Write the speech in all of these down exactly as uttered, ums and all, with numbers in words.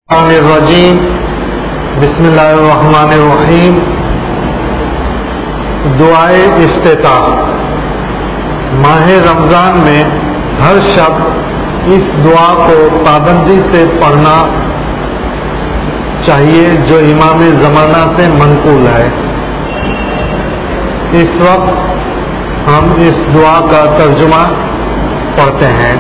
الرجیم بسم اللہ الرحمن الرحیم. دعائے افتتاح. ماہ رمضان میں ہر شب اس دعا کو پابندی سے پڑھنا چاہیے جو امام زمانہ سے منقول ہے. اس وقت ہم اس دعا کا ترجمہ پڑھتے ہیں.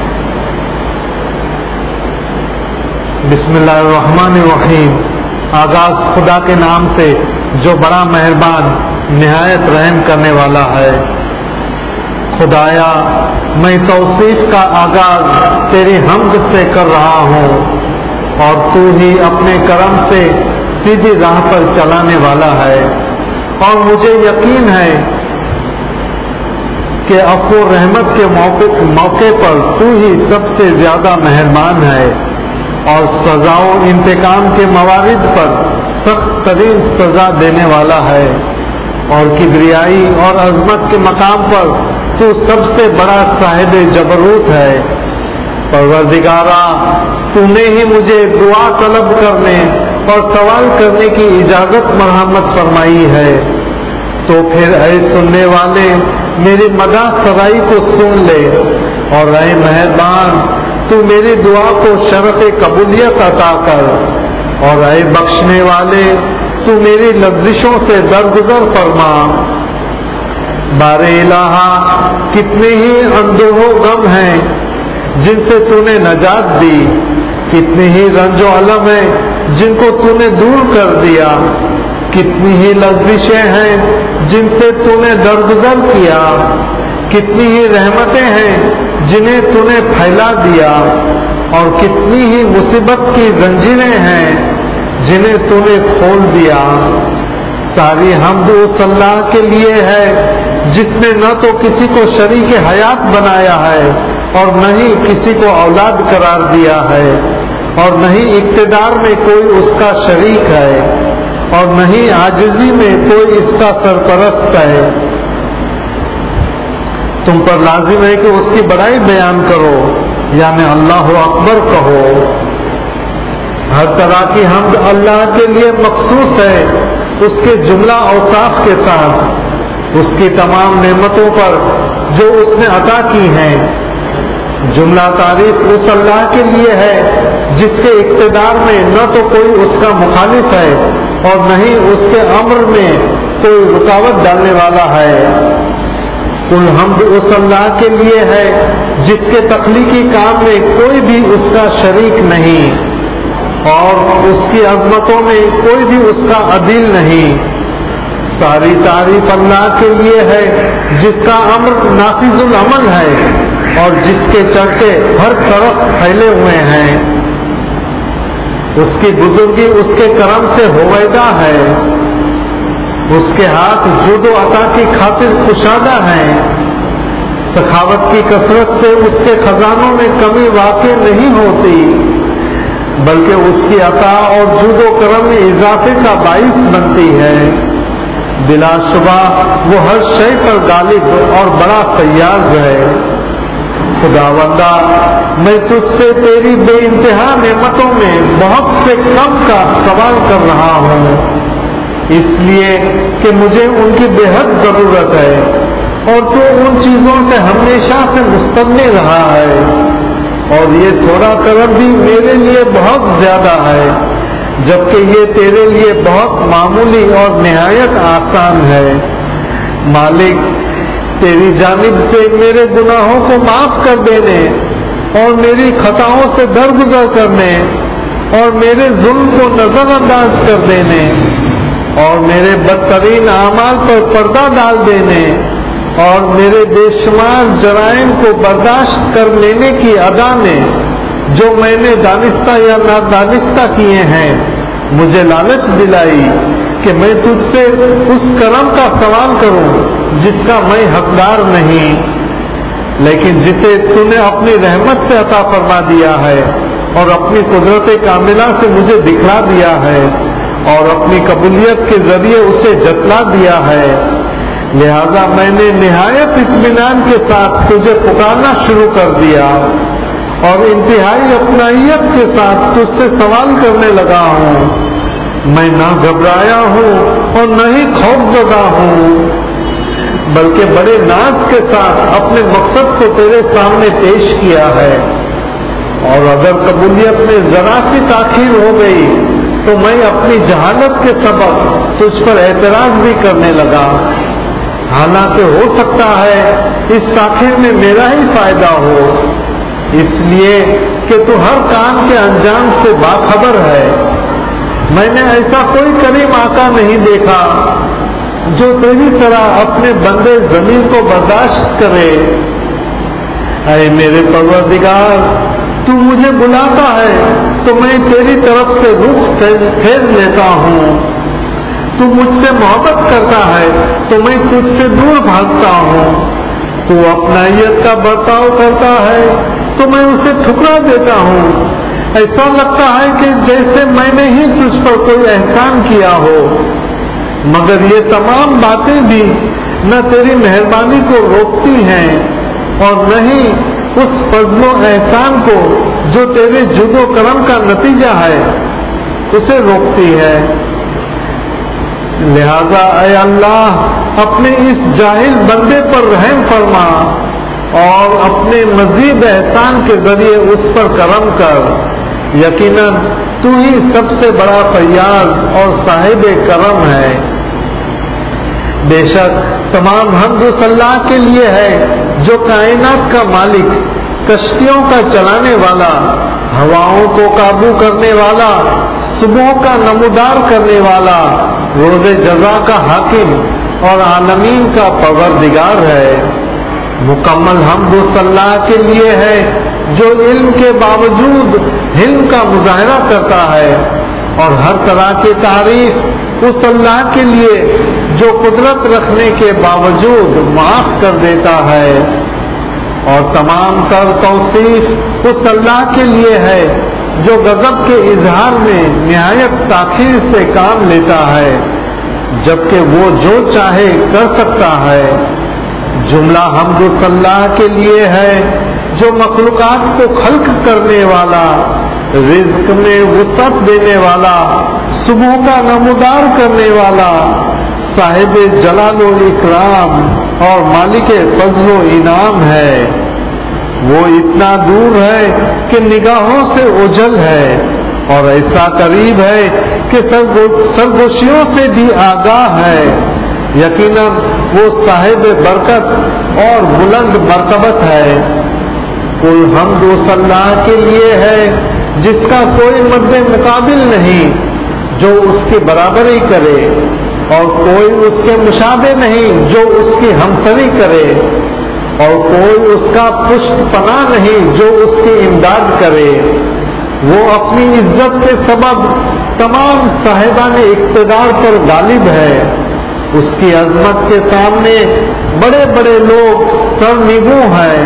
بسم اللہ الرحمن الرحیم. آغاز خدا کے نام سے جو بڑا مہربان نہایت رحم کرنے والا ہے. خدایا میں توصیف کا آغاز تیری حمد سے کر رہا ہوں اور تو ہی اپنے کرم سے سیدھی راہ پر چلانے والا ہے. اور مجھے یقین ہے کہ عفو و رحمت کے موقع, موقع پر تو ہی سب سے زیادہ مہربان ہے اور سزا و انتقام کے موارد پر سخت ترین سزا دینے والا ہے. اور کبریائی اور عظمت کے مقام پر تو سب سے بڑا صاحب جبروت ہے. پروردگارا تو نے ہی مجھے دعا طلب کرنے اور سوال کرنے کی اجازت مرحمت فرمائی ہے. تو پھر اے سننے والے میری مداح سرائی کو سن لے اور اے مہربان تو میری دعا کو شرف قبولیت عطا کر. اور اے بخشنے والے تو میری لغزشوں سے درگزر فرما. بار الہا کتنے ہی اندوہ و غم ہیں جن سے تو نے نجات دی. کتنی ہی رنج و علم ہیں جن کو تو نے دور کر دیا. کتنی ہی لغزشیں ہیں جن سے تو نے درگزر کیا. کتنی ہی رحمتیں ہیں جنہیں تو نے پھیلا دیا. اور کتنی ہی مصیبت کی زنجیریں ہیں جنہیں تو نے کھول دیا. ساری حمد اس اللہ کے لیے ہے جس نے نہ تو کسی کو شریک حیات بنایا ہے اور نہ ہی کسی کو اولاد قرار دیا ہے اور نہ ہی اقتدار میں کوئی اس کا شریک ہے اور نہ ہی عاجزی میں کوئی اس کا سرپرست ہے. تم پر لازم ہے کہ اس کی بڑائی بیان کرو یعنی اللہ اکبر کہو. ہر طرح کی حمد اللہ کے لیے مخصوص ہے اس کے جملہ اوصاف کے ساتھ. اس کی تمام نعمتوں پر جو اس نے عطا کی ہیں. جملہ تعریف اس اللہ کے لیے ہے جس کے اقتدار میں نہ تو کوئی اس کا مخالف ہے اور نہ ہی اس کے امر میں کوئی رکاوٹ ڈالنے والا ہے. کل حمد اس اللہ کے لیے ہے جس کے تخلیقی کام میں کوئی بھی اس کا شریک نہیں اور اس کی عظمتوں میں کوئی بھی اس کا عدیل نہیں. ساری تعریف اللہ کے لیے ہے جس کا امر نافذ العمل ہے اور جس کے چرچے ہر طرف پھیلے ہوئے ہیں. اس کی بزرگی اس کے کرم سے ہویدہ ہے. اس کے ہاتھ جود و عطا کی خاطر کشادہ ہیں. سخاوت کی کثرت سے اس کے خزانوں میں کمی واقع نہیں ہوتی بلکہ اس کی عطا اور جود و کرم میں اضافے کا باعث بنتی ہے. بلا شبہ وہ ہر شے پر غالب اور بڑا فیاض ہے. خداوندا میں تجھ سے تیری بے انتہا نعمتوں میں بہت سے کم کا سوال کر رہا ہوں اس لیے کہ مجھے ان کی بے حد ضرورت ہے اور تو ان چیزوں سے ہمیشہ سے مستغنی رہا ہے. اور یہ تھوڑا کرم بھی میرے لیے بہت زیادہ ہے جبکہ یہ تیرے لیے بہت معمولی اور نہایت آسان ہے. مالک تیری جانب سے میرے گناہوں کو معاف کر دینے اور میری خطاؤں سے درگزر کرنے اور میرے ظلم کو نظر انداز کر دینے اور میرے بدترین اعمال پر پردہ ڈال دینے اور میرے بے شمار جرائم کو برداشت کر لینے کی ادا نے جو میں نے دانستہ یا نادانستہ کیے ہیں مجھے لالچ دلائی کہ میں تجھ سے اس کرم کا سوال کروں جس کا میں حقدار نہیں لیکن جسے تو نے اپنی رحمت سے عطا فرما دیا ہے اور اپنی قدرت کاملہ سے مجھے دکھلا دیا ہے اور اپنی قبولیت کے ذریعے اسے جتلا دیا ہے. لہذا میں نے نہایت اطمینان کے ساتھ تجھے پکارنا شروع کر دیا اور انتہائی اپنائیت کے ساتھ تجھ سے سوال کرنے لگا ہوں۔ میں نہ گھبرایا ہوں اور نہ ہی خوف زدہ ہوں، بلکہ بڑے ناز کے ساتھ اپنے مقصد کو تیرے سامنے پیش کیا ہے، اور اگر قبولیت میں ذرا سی تاخیر ہو گئی تو میں اپنی جہالت کے سبب تجھ پر اعتراض بھی کرنے لگا، حالانکہ ہو سکتا ہے اس تاخیر میں میرا ہی فائدہ ہو، اس لیے کہ تو ہر کام کے انجام سے باخبر ہے۔ میں نے ایسا کوئی کریم آقا نہیں دیکھا جو تیری طرح اپنے بندے زمین کو برداشت کرے۔ اے میرے پروردگار، تو مجھے بلاتا ہے تو میں تیری طرف سے رخ پھیر لیتا ہوں، تو مجھ سے محبت کرتا ہے تو میں تجھ سے دور بھاگتا ہوں، تو اپنائیت کا برتاؤ کرتا ہے تو میں اسے ٹھکرا دیتا ہوں۔ ایسا لگتا ہے کہ جیسے میں نے ہی تجھ پر کوئی احسان کیا ہو، مگر یہ تمام باتیں بھی نہ تیری مہربانی کو روکتی ہیں اور نہ ہی اس فضل و احسان کو جو تیرے جود و کرم کا نتیجہ ہے اسے روکتی ہے۔ لہذا اے اللہ، اپنے اس جاہل بندے پر رحم فرما اور اپنے مزید احسان کے ذریعے اس پر کرم کر، یقیناً تو ہی سب سے بڑا فیاض اور صاحب کرم ہے۔ بے شک تمام حمد و ثنا کے لیے ہے جو کائنات کا مالک، کشتیوں کا چلانے والا، ہواؤں کو قابو کرنے والا، صبح کا نمودار کرنے والا، روز جزا کا حاکم اور عالمین کا پروردگار ہے۔ مکمل حمد و ثنا کے لیے ہے جو علم کے باوجود حلم کا مظاہرہ کرتا ہے، اور ہر طرح کی تعریف اس اللہ کے لیے جو قدرت رکھنے کے باوجود معاف کر دیتا ہے، اور تمام تر توصیف اس اللہ کے لیے ہے جو غضب کے اظہار میں نہایت تاخیر سے کام لیتا ہے، جبکہ وہ جو چاہے کر سکتا ہے۔ جملہ حمد و ثنا کے لیے ہے جو مخلوقات کو خلق کرنے والا، رزق میں وسعت دینے والا، صبح کا نمودار کرنے والا، صاحب جلال و اکرام اور مالک فضل و انعام ہے۔ وہ اتنا دور ہے کہ نگاہوں سے اوجھل ہے، اور ایسا قریب ہے کہ سرگوشیوں سے بھی آگاہ ہے۔ یقیناً وہ صاحب برکت اور بلند مرتبت ہے۔ کل حمد و ثنا کے لیے ہے جس کا کوئی مد مقابل نہیں جو اس کی برابری کرے، اور کوئی اس کے مشابہ نہیں جو اس کی ہمسری کرے، اور کوئی اس کا پشت پناہ نہیں جو اس کی امداد کرے۔ وہ اپنی عزت کے سبب تمام صاحبان اقتدار پر غالب ہے۔ اس کی عظمت کے سامنے بڑے بڑے لوگ سرنگوں ہیں۔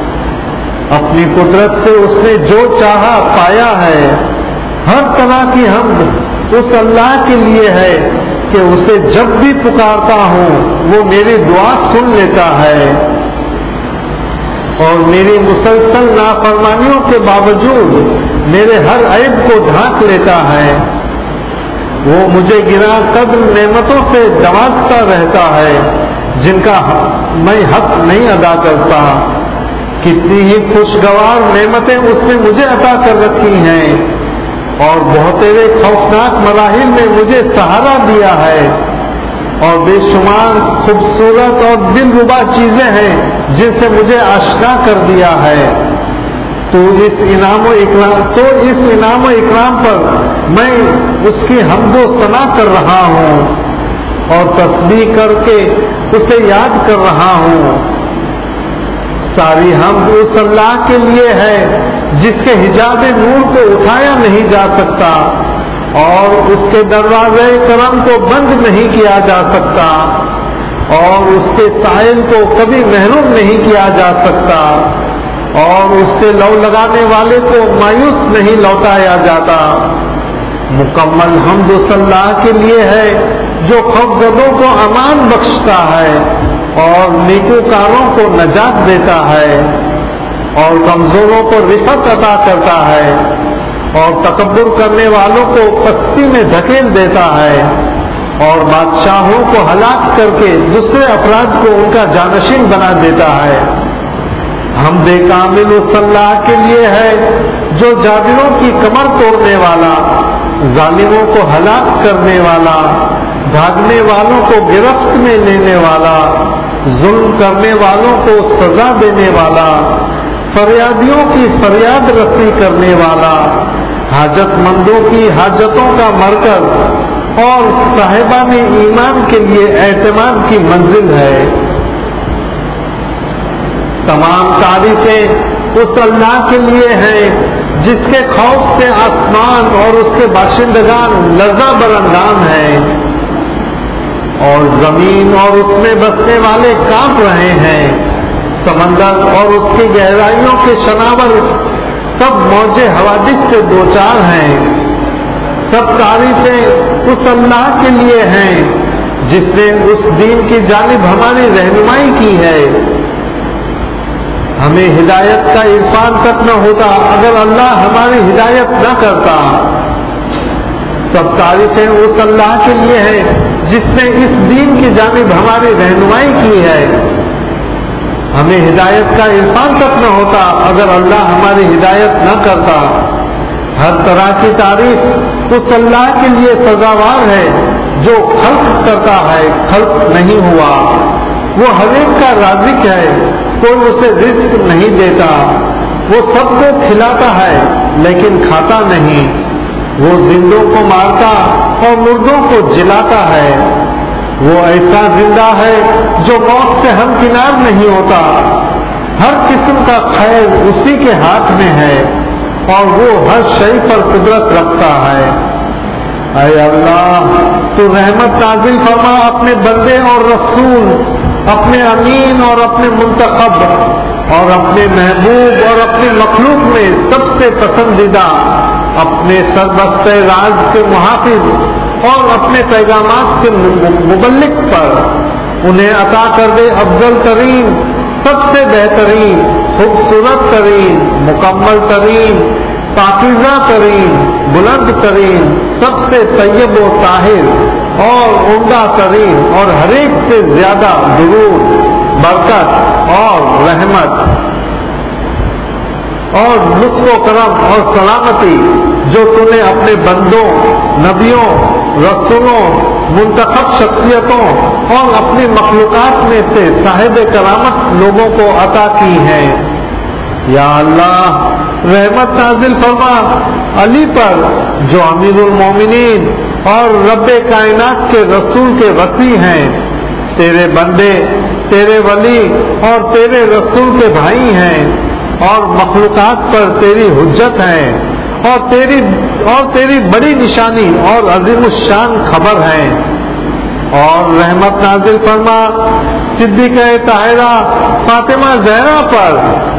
اپنی قدرت سے اس نے جو چاہا پایا ہے۔ ہر طرح کی حمد اس اللہ کے لیے ہے کہ اسے جب بھی پکارتا ہوں وہ میری دعا سن لیتا ہے، اور میری مسلسل نافرمانیوں کے باوجود میرے ہر عیب کو ڈھانک لیتا ہے۔ وہ مجھے گراں قدر نعمتوں سے نوازتا رہتا ہے جن کا میں حق نہیں ادا کرتا۔ کتنی ہی خوشگوار نعمتیں اس نے مجھے عطا کر رکھی ہیں، اور بہترے خوفناک مراحل میں مجھے سہارا دیا ہے، اور بے شمار خوبصورت اور دل ربا چیزیں ہیں جن سے مجھے آشنا کر دیا ہے۔ تو اس انعام و اکرام تو اس انعام و اکرام پر میں اس کی حمد و ثنا کر رہا ہوں، اور تسبیح کر کے اسے یاد کر رہا ہوں۔ ساری حمد اس اللہ کے لیے ہے جس کے حجاب نور کو اٹھایا نہیں جا سکتا، اور اس کے دروازے کرم کو بند نہیں کیا جا سکتا، اور اس کے سائل کو کبھی محروم نہیں کیا جا سکتا، اور اس سے لو لگانے والے کو مایوس نہیں لوٹایا جاتا۔ مکمل حمد و ثنا کے لیے ہے جو خوفزدوں کو امان بخشتا ہے اور نیکوکاروں کو نجات دیتا ہے، اور کمزوروں کو رفعت عطا کرتا ہے اور تکبر کرنے والوں کو پستی میں دھکیل دیتا ہے اور بادشاہوں کو ہلاک کر کے دوسرے افراد کو ان کا جانشین بنا دیتا ہے۔ حمد کامل اس اللہ کے لیے ہے جو جابروں کی کمر توڑنے والا، ظالموں کو ہلاک کرنے والا، بھاگنے والوں کو گرفت میں لینے والا، ظلم کرنے والوں کو سزا دینے والا، فریادیوں کی فریاد رسی کرنے والا، حاجت مندوں کی حاجتوں کا مرکز اور صاحبان ایمان کے لیے اعتماد کی منزل ہے۔ تمام تعریفیں اس اللہ کے لیے ہیں جس کے خوف سے آسمان اور اس کے باشندگان لرزہ براندام ہیں اور زمین اور اس میں بسنے والے کانپ رہے ہیں۔ سمندر اور اس کی گہرائیوں کے شناور سب موج حوادث سے دوچار ہیں۔ سب تعریفیں اس اللہ کے لیے ہیں جس نے اس دین کی جانب ہماری رہنمائی کی ہے۔ ہمیں ہدایت کا عرفان تک نہ ہوتا اگر اللہ ہماری ہدایت نہ کرتا۔ سب تعریفیں اس اللہ کے لیے ہیں جس نے اس دین کی جانب ہماری رہنمائی کی ہے۔ ہمیں ہدایت کا عرفان تک نہ ہوتا اگر اللہ ہماری ہدایت نہ کرتا۔ ہر طرح کی تعریف اس اللہ کے لیے سزاوار ہے جو خلق کرتا ہے، خلق نہیں ہوا۔ وہ ہر ایک کا رازق ہے، کوئی اسے رزق نہیں دیتا۔ وہ سب کو کھلاتا ہے لیکن کھاتا نہیں۔ وہ زندوں کو مارتا اور مردوں کو جلاتا ہے۔ وہ ایسا زندہ ہے جو موت سے ہمکنار نہیں ہوتا۔ ہر قسم کا خیر اسی کے ہاتھ میں ہے اور وہ ہر شے پر قدرت رکھتا ہے۔ اے اللہ، تو رحمت نازل فرما اپنے بندے اور رسول، اپنے امین اور اپنے منتخب اور اپنے محبوب اور اپنی مخلوق میں سب سے پسندیدہ، اپنے سربستہ راز کے محافظ اور اپنے پیغامات کے مبلغ پر انہیں عطا کر دے افضل ترین، سب سے بہترین، خوبصورت ترین، مکمل ترین، پاکیزہ ترین، بلند ترین، سب سے طیب و طاہر اور عمدہ ترین اور ہر ایک سے زیادہ درود، برکت اور رحمت اور لطف و کرم اور سلامتی جو تو نے اپنے بندوں، نبیوں، رسولوں، منتخب شخصیتوں اور اپنی مخلوقات میں سے صاحب کرامت لوگوں کو عطا کی ہے۔ یا اللہ، رحمت نازل فرما علی پر جو امیر المومنین اور رب کائنات کے رسول کے وصی ہیں، تیرے بندے، تیرے ولی اور تیرے رسول کے بھائی ہیں اور مخلوقات پر تیری حجت ہے اور تیری اور تیری بڑی نشانی اور عظیم الشان خبر ہے۔ اور رحمت نازل فرما صدیقہ طاہرہ فاطمہ زہرا پر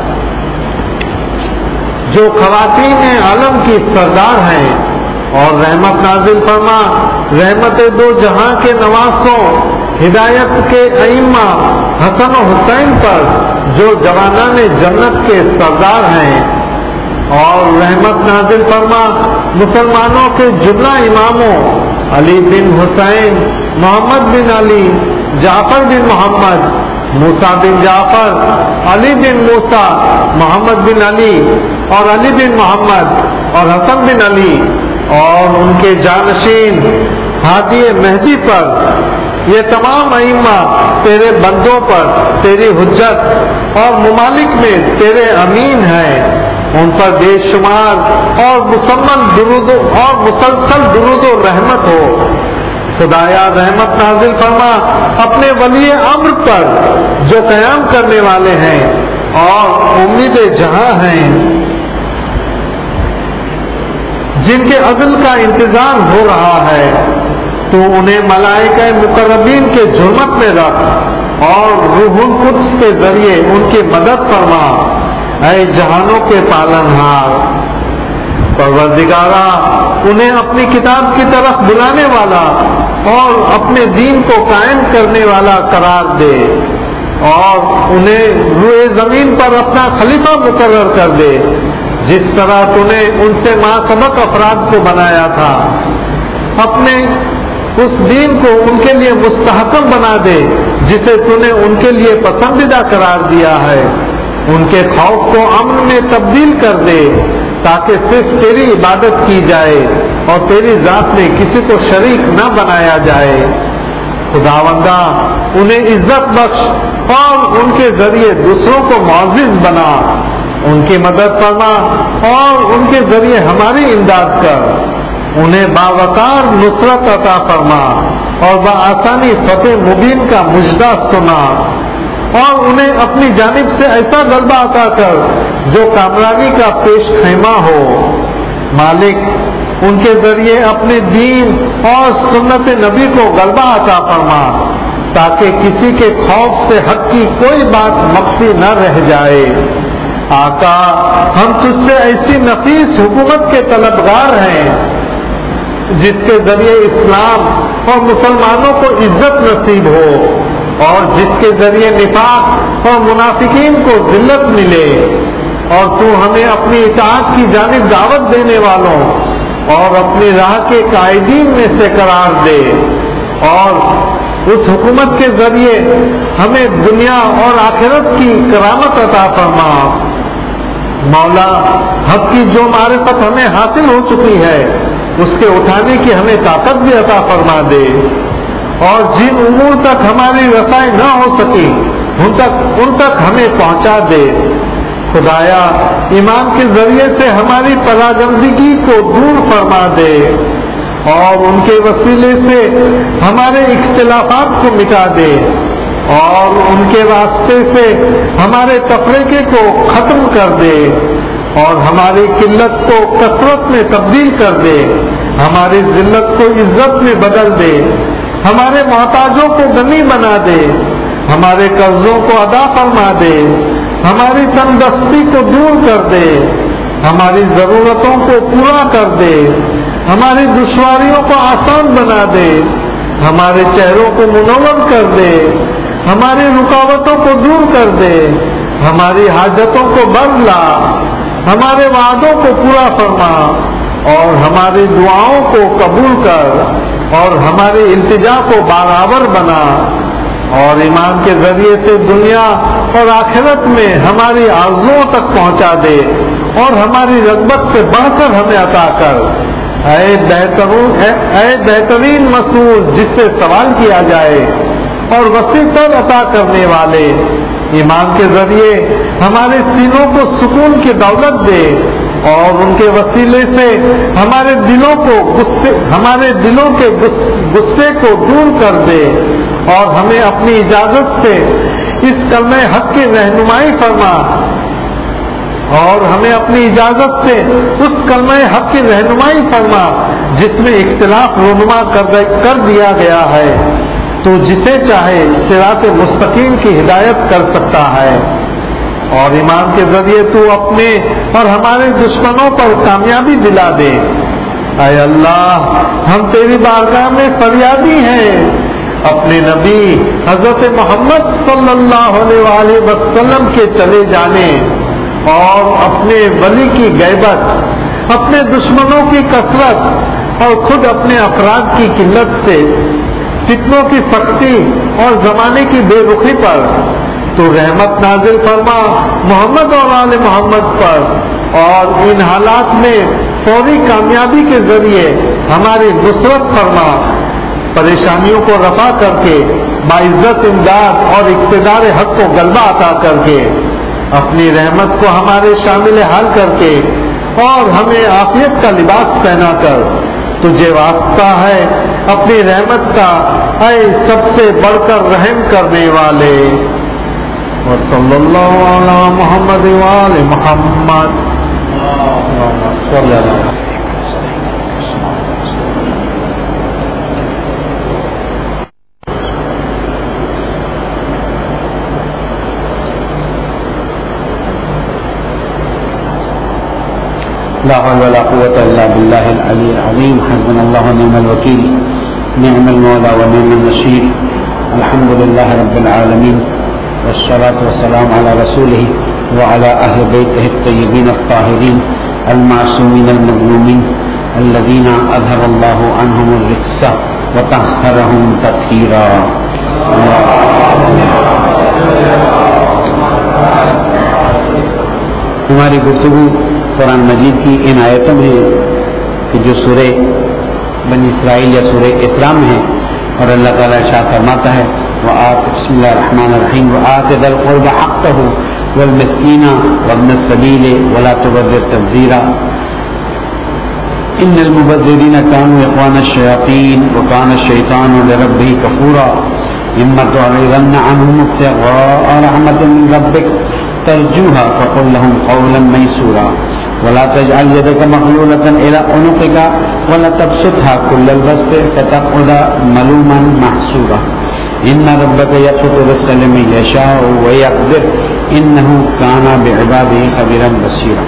جو خواتین عالم کی سردار ہیں، اور رحمت نازل فرما رحمت دو جہاں کے نواسوں، ہدایت کے ائمہ حسن و حسین پر جو جوانان جنت کے سردار ہیں، اور رحمت نازل فرما مسلمانوں کے جملہ اماموں علی بن حسین، محمد بن علی، جعفر بن محمد، موسیٰ بن جعفر، علی بن موسیٰ، محمد بن علی اور علی بن محمد اور حسن بن علی اور ان کے جانشین ہادی مہدی پر۔ یہ تمام ائمہ تیرے بندوں پر تیری حجت اور ممالک میں تیرے امین ہیں، ان پر بے شمار اور مسمن درود اور مسلسل درود و رحمت ہو۔ خدایا رحمت نازل فرما اپنے ولی امر پر جو قیام کرنے والے ہیں اور امید جہاں ہیں، جن کے عدل کا انتظار ہو رہا ہے۔ تو انہیں ملائکہ مقربین کے جرمت میں رکھ اور روح القدس کے ذریعے ان کی مدد فرما۔ اے جہانوں کے پالنہار، پروردگارا، انہیں اپنی کتاب کی طرف بلانے والا اور اپنے دین کو قائم کرنے والا قرار دے۔ اور انہیں روئے زمین پر اپنا خلیفہ مقرر کر دے، جس طرح تو نے ان سے ما سبق افراد کو بنایا تھا۔ اپنے اس دین کو ان کے لیے مستحکم بنا دے جسے تو نے ان کے لیے پسندیدہ قرار دیا ہے۔ ان کے خوف کو امن میں تبدیل کر دے تاکہ صرف تیری عبادت کی جائے اور تیری ذات میں کسی کو شریک نہ بنایا جائے۔ خداوندہ انہیں عزت بخش اور ان کے ذریعے دوسروں کو معزز بنا، ان کی مدد فرما اور ان کے ذریعے ہماری امداد کر، انہیں باوقار نصرت عطا فرما اور بآسانی فتح مبین کا مژدہ سنا، اور انہیں اپنی جانب سے ایسا غلبہ عطا کر جو کامرانی کا پیش خیمہ ہو۔ مالک ان کے ذریعے اپنے دین اور سنت نبی کو غلبہ عطا فرما تاکہ کسی کے خوف سے حق کی کوئی بات مخفی نہ رہ جائے۔ آقا ہم تجھ سے ایسی نفیس حکومت کے طلبگار ہیں جس کے ذریعے اسلام اور مسلمانوں کو عزت نصیب ہو اور جس کے ذریعے نفاق اور منافقین کو ذلت ملے، اور تو ہمیں اپنی اطاعت کی جانب دعوت دینے والوں اور اپنی راہ کے قائدین میں سے قرار دے، اور اس حکومت کے ذریعے ہمیں دنیا اور آخرت کی کرامت عطا فرما۔ مولا حق کی جو معرفت ہمیں حاصل ہو چکی ہے اس کے اٹھانے کی ہمیں طاقت بھی عطا فرما دے، اور جن امور تک ہماری رسائی نہ ہو سکی ان تک ان تک ہمیں پہنچا دے۔ خدایا ایمان کے ذریعے سے ہماری پراگندگی کو دور فرما دے اور ان کے وسیلے سے ہمارے اختلافات کو مٹا دے، اور ان کے واسطے سے ہمارے تفریقے کو ختم کر دے، اور ہماری قلت کو کثرت میں تبدیل کر دے، ہماری ذلت کو عزت میں بدل دے، ہمارے محتاجوں کو غنی بنا دے، ہمارے قرضوں کو ادا فرما دے، ہماری تنگدستی کو دور کر دے، ہماری ضرورتوں کو پورا کر دے، ہماری دشواریوں کو آسان بنا دے، ہمارے چہروں کو منور کر دے، ہماری رکاوٹوں کو دور کر دے، ہماری حاجتوں کو بھر لا، ہمارے وعدوں کو پورا فرما اور ہماری دعاؤں کو قبول کر اور ہماری التجا کو برابر بنا، اور ایمان کے ذریعے سے دنیا اور آخرت میں ہماری آرزوؤں تک پہنچا دے اور ہماری رغبت سے بڑھ کر ہمیں عطا کر۔ اے بہترین اے بہترین مسئول جس سے سوال کیا جائے اور وسیع تر عطا کرنے والے، ایمان کے ذریعے ہمارے سینوں کو سکون کی دولت دے اور ان کے وسیلے سے ہمارے دلوں کو غصے ہمارے دلوں کے غصے کو دور کر دے، اور ہمیں اپنی اجازت سے اس کلمہ حق کی رہنمائی فرما اور ہمیں اپنی اجازت سے اس کلمہ حق کی رہنمائی فرما جس میں اختلاف رونما کر دیا گیا ہے۔ تو جسے چاہے صراط مستقیم کی ہدایت کر سکتا ہے، اور ایمان کے ذریعے تو اپنے اور ہمارے دشمنوں پر کامیابی دلا دے۔ اے اللہ ہم تیری بارگاہ میں فریادی ہیں، اپنے نبی حضرت محمد صلی اللہ علیہ وآلہ وسلم کے چلے جانے اور اپنے ولی کی غیبت، اپنے دشمنوں کی کثرت اور خود اپنے افراد کی قلت سے، فتنوں کی سختی اور زمانے کی بے رخی پر تو رحمت نازل فرما محمد اور آل محمد پر، اور ان حالات میں فوری کامیابی کے ذریعے ہماری نصرت فرما، پریشانیوں کو رفع کر کے باعزت امداد اور اقتدار حق کو غلبہ عطا کر کے اپنی رحمت کو ہمارے شامل حال کر کے اور ہمیں عافیت کا لباس پہنا کر تجھے واسطہ ہے اپنی رحمت کا، اے سب سے بڑھ کر رحم کرنے والے۔ وصلی اللہ علی محمد وآل محمد۔ صلی اللہ لا حول ولا قوة إلا بالله العلي العظيم، حسبنا الله ونعم الوكيل، نعم المولى ونعم النصير، الحمد لله رب العالمين، والصلاة والسلام على رسوله وعلى أهل بيته الطيبين الطاهرين المعصومين المظلومين الذين أذهب الله عنهم الرجس وطهرهم تطهيرا. ہماری گفتگو قرآن مجید کی ان آیتوں میں کہ جو سورہ بنی اسرائیل یا سورہ اسراء میں ہے، اور اللہ تعالیٰ ارشاد فرماتا ہے وآت بسم اللہ الرحمن الرحیم وآت ذا القربى حقه والمسکین وابن السبیل ولا تبذر تبذیرا ان المبذرین كانوا اخوان الشیاطین وكان الشیطان لربه کفورا اما تعرضن عنهم ابتغاء رحمة من ربك ترجوها فقل لهم قولا ميسورا ولا تجعل يدك مغلولة إلى عنقك ولا تبسطها كل البسط فتقعد ملوما محسورا إن ربك يبسط الرزق لمن يشاء ويقدر إنه كان بعباده خبيرا بصيرا.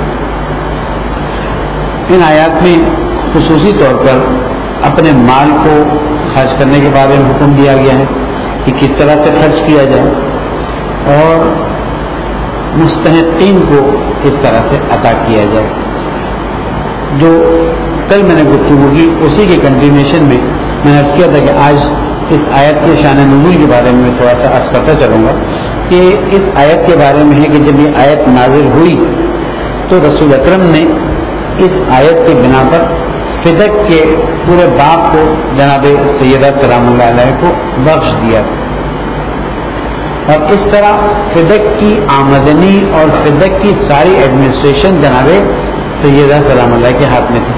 ان آیات میں خصوصی طور پر اپنے مال کو خرچ کرنے کے بارے میں حکم دیا گیا ہے کہ کس طرح سے خرچ کیا جائے اور مستحقین کو کس طرح سے عطا کیا جائے. جو کل میں نے گفتگو کی اسی کے کنٹینیوشن میں میں نے عرض کیا تھا کہ آج اس آیت کے شان نزول کے بارے میں تھوڑا سا عرض کرتا چلوں گا کہ اس آیت کے بارے میں ہے کہ جب یہ آیت نازل ہوئی تو رسول اکرم نے اس آیت کے بنا پر فدق کے پورے باپ کو جناب سیدہ سلام اللہ علیہ کو بخش دیا، اور اس طرح فدق کی آمدنی اور فدق کی ساری ایڈمنسٹریشن جناب سیدہ سلام اللہ کے ہاتھ میں تھی.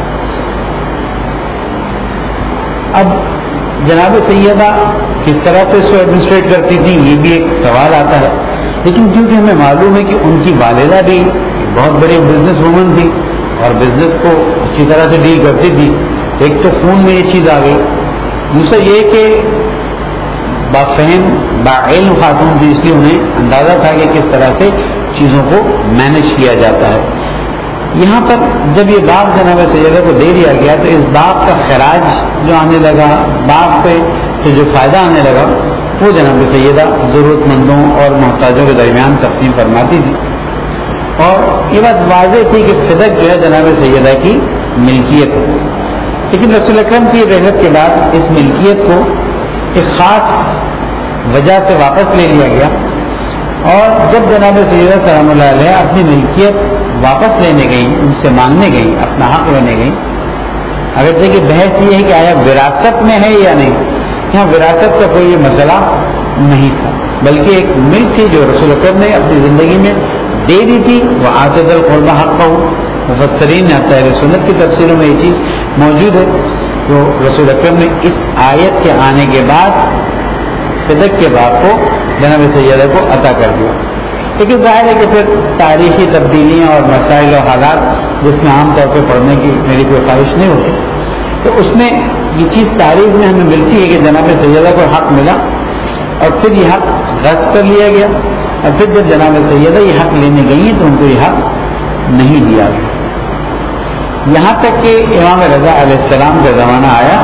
اب جناب سیدہ کس طرح سے اس کو ایڈمنسٹریٹ کرتی تھی یہ بھی ایک سوال آتا ہے، لیکن کیونکہ ہمیں معلوم ہے کہ ان کی والدہ بھی بہت بڑی بزنس وومن تھی اور بزنس کو اچھی طرح سے ڈیل کرتی تھی. ایک تو خون میں یہ چیز آ گئی، دوسرا یہ کہ بافہم باعلم خاتون تھی، اس لیے انہیں اندازہ تھا کہ کس طرح سے چیزوں کو مینج کیا جاتا ہے. یہاں پر جب یہ باغ جناب سیدہ کو دے دیا گیا تو اس باغ کا خراج جو آنے لگا، باغ پہ سے جو فائدہ آنے لگا وہ جناب سیدہ ضرورت مندوں اور محتاجوں کے درمیان تقسیم فرماتی تھی. اور یہ بات واضح تھی کہ صدق جو ہے جناب سیدہ کی ملکیت ہے، لیکن رسول اکرم کی رحلت کے بعد اس ملکیت کو ایک خاص وجہ سے واپس لے لیا گیا، اور جب جناب سیدہ سلام اللہ علیہ اپنی ملکیت واپس لینے گئی، ان سے مانگنے گئی، اپنا حق لینے گئی، اگرچہ کہ بحث یہ ہے کہ آیا وراثت میں ہے یا نہیں، یہاں وراثت کا کوئی مسئلہ نہیں تھا، بلکہ ایک ملک تھی جو رسول اکرم نے اپنی زندگی میں دے دی تھی. وہ آت ذا القربى حقہ، مفسرین نے اہل سنت کی تفسیروں میں یہ چیز موجود ہے. تو رسول اکرم نے اس آیت کے آنے کے بعد صدق کے باپ کو جناب سیدہ کو عطا کر دیا. لیکن ظاہر ہے کہ پھر تاریخی تبدیلیاں اور مسائل و حالات جس میں عام طور پہ پڑھنے کی میری کوئی خواہش نہیں ہوتی، تو اس میں یہ چیز تاریخ میں ہمیں ملتی ہے کہ جناب سیدہ کو حق ملا اور پھر یہ حق غصب کر لیا گیا، اور پھر جب جناب سیدہ یہ حق لینے گئی تو ان کو یہ حق نہیں دیا گیا، یہاں تک کہ امام رضا علیہ السلام کا زمانہ آیا.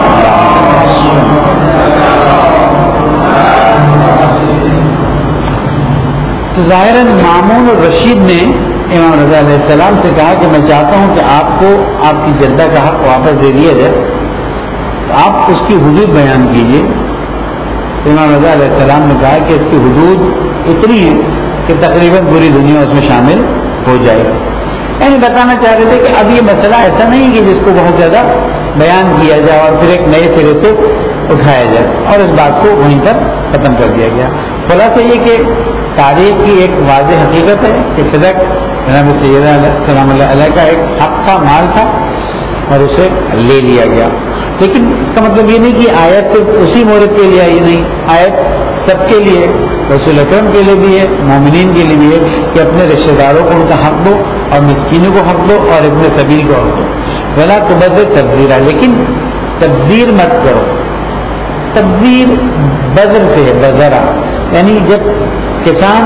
تو ظاہراً مامون اور رشید نے امام رضا علیہ السلام سے کہا کہ میں چاہتا ہوں کہ آپ کو آپ کی جدہ کا حق واپس دے دیا جائے، تو آپ اس کی حدود بیان کیجیے. تو امام رضا علیہ السلام نے کہا کہ اس کی حدود اتنی ہے کہ تقریباً پوری دنیا اس میں شامل ہو جائے گی. یعنی بتانا چاہ رہے تھے کہ اب یہ مسئلہ ایسا نہیں کہ جس کو بہت زیادہ بیان کیا جائے اور پھر ایک نئے سرے سے اٹھایا جائے، اور اس بات کو وہیں پر ختم کر دیا گیا. خلاصہ یہ کہ تاریخ کی ایک واضح حقیقت ہے کہ صدق جناب سیدہ سلام اللہ علیہ کا ایک حق تھا، مال تھا، اور اسے لے لیا گیا. لیکن اس کا مطلب یہ نہیں کہ آیت صرف اسی مورد کے لیے یہ نہیں، آیت سب کے لیے، رسول اکرم کے لیے بھی ہے، مومنین کے لیے بھی ہے کہ اپنے رشتہ داروں کو ان کا حق دو اور مسکینوں کو حق دو اور ابن سبیل کو حق دو. ولا تبذر تبذیرا، لیکن تبذیر مت کرو. تبذیر بذر سے ہے، بذرا، یعنی جب کسان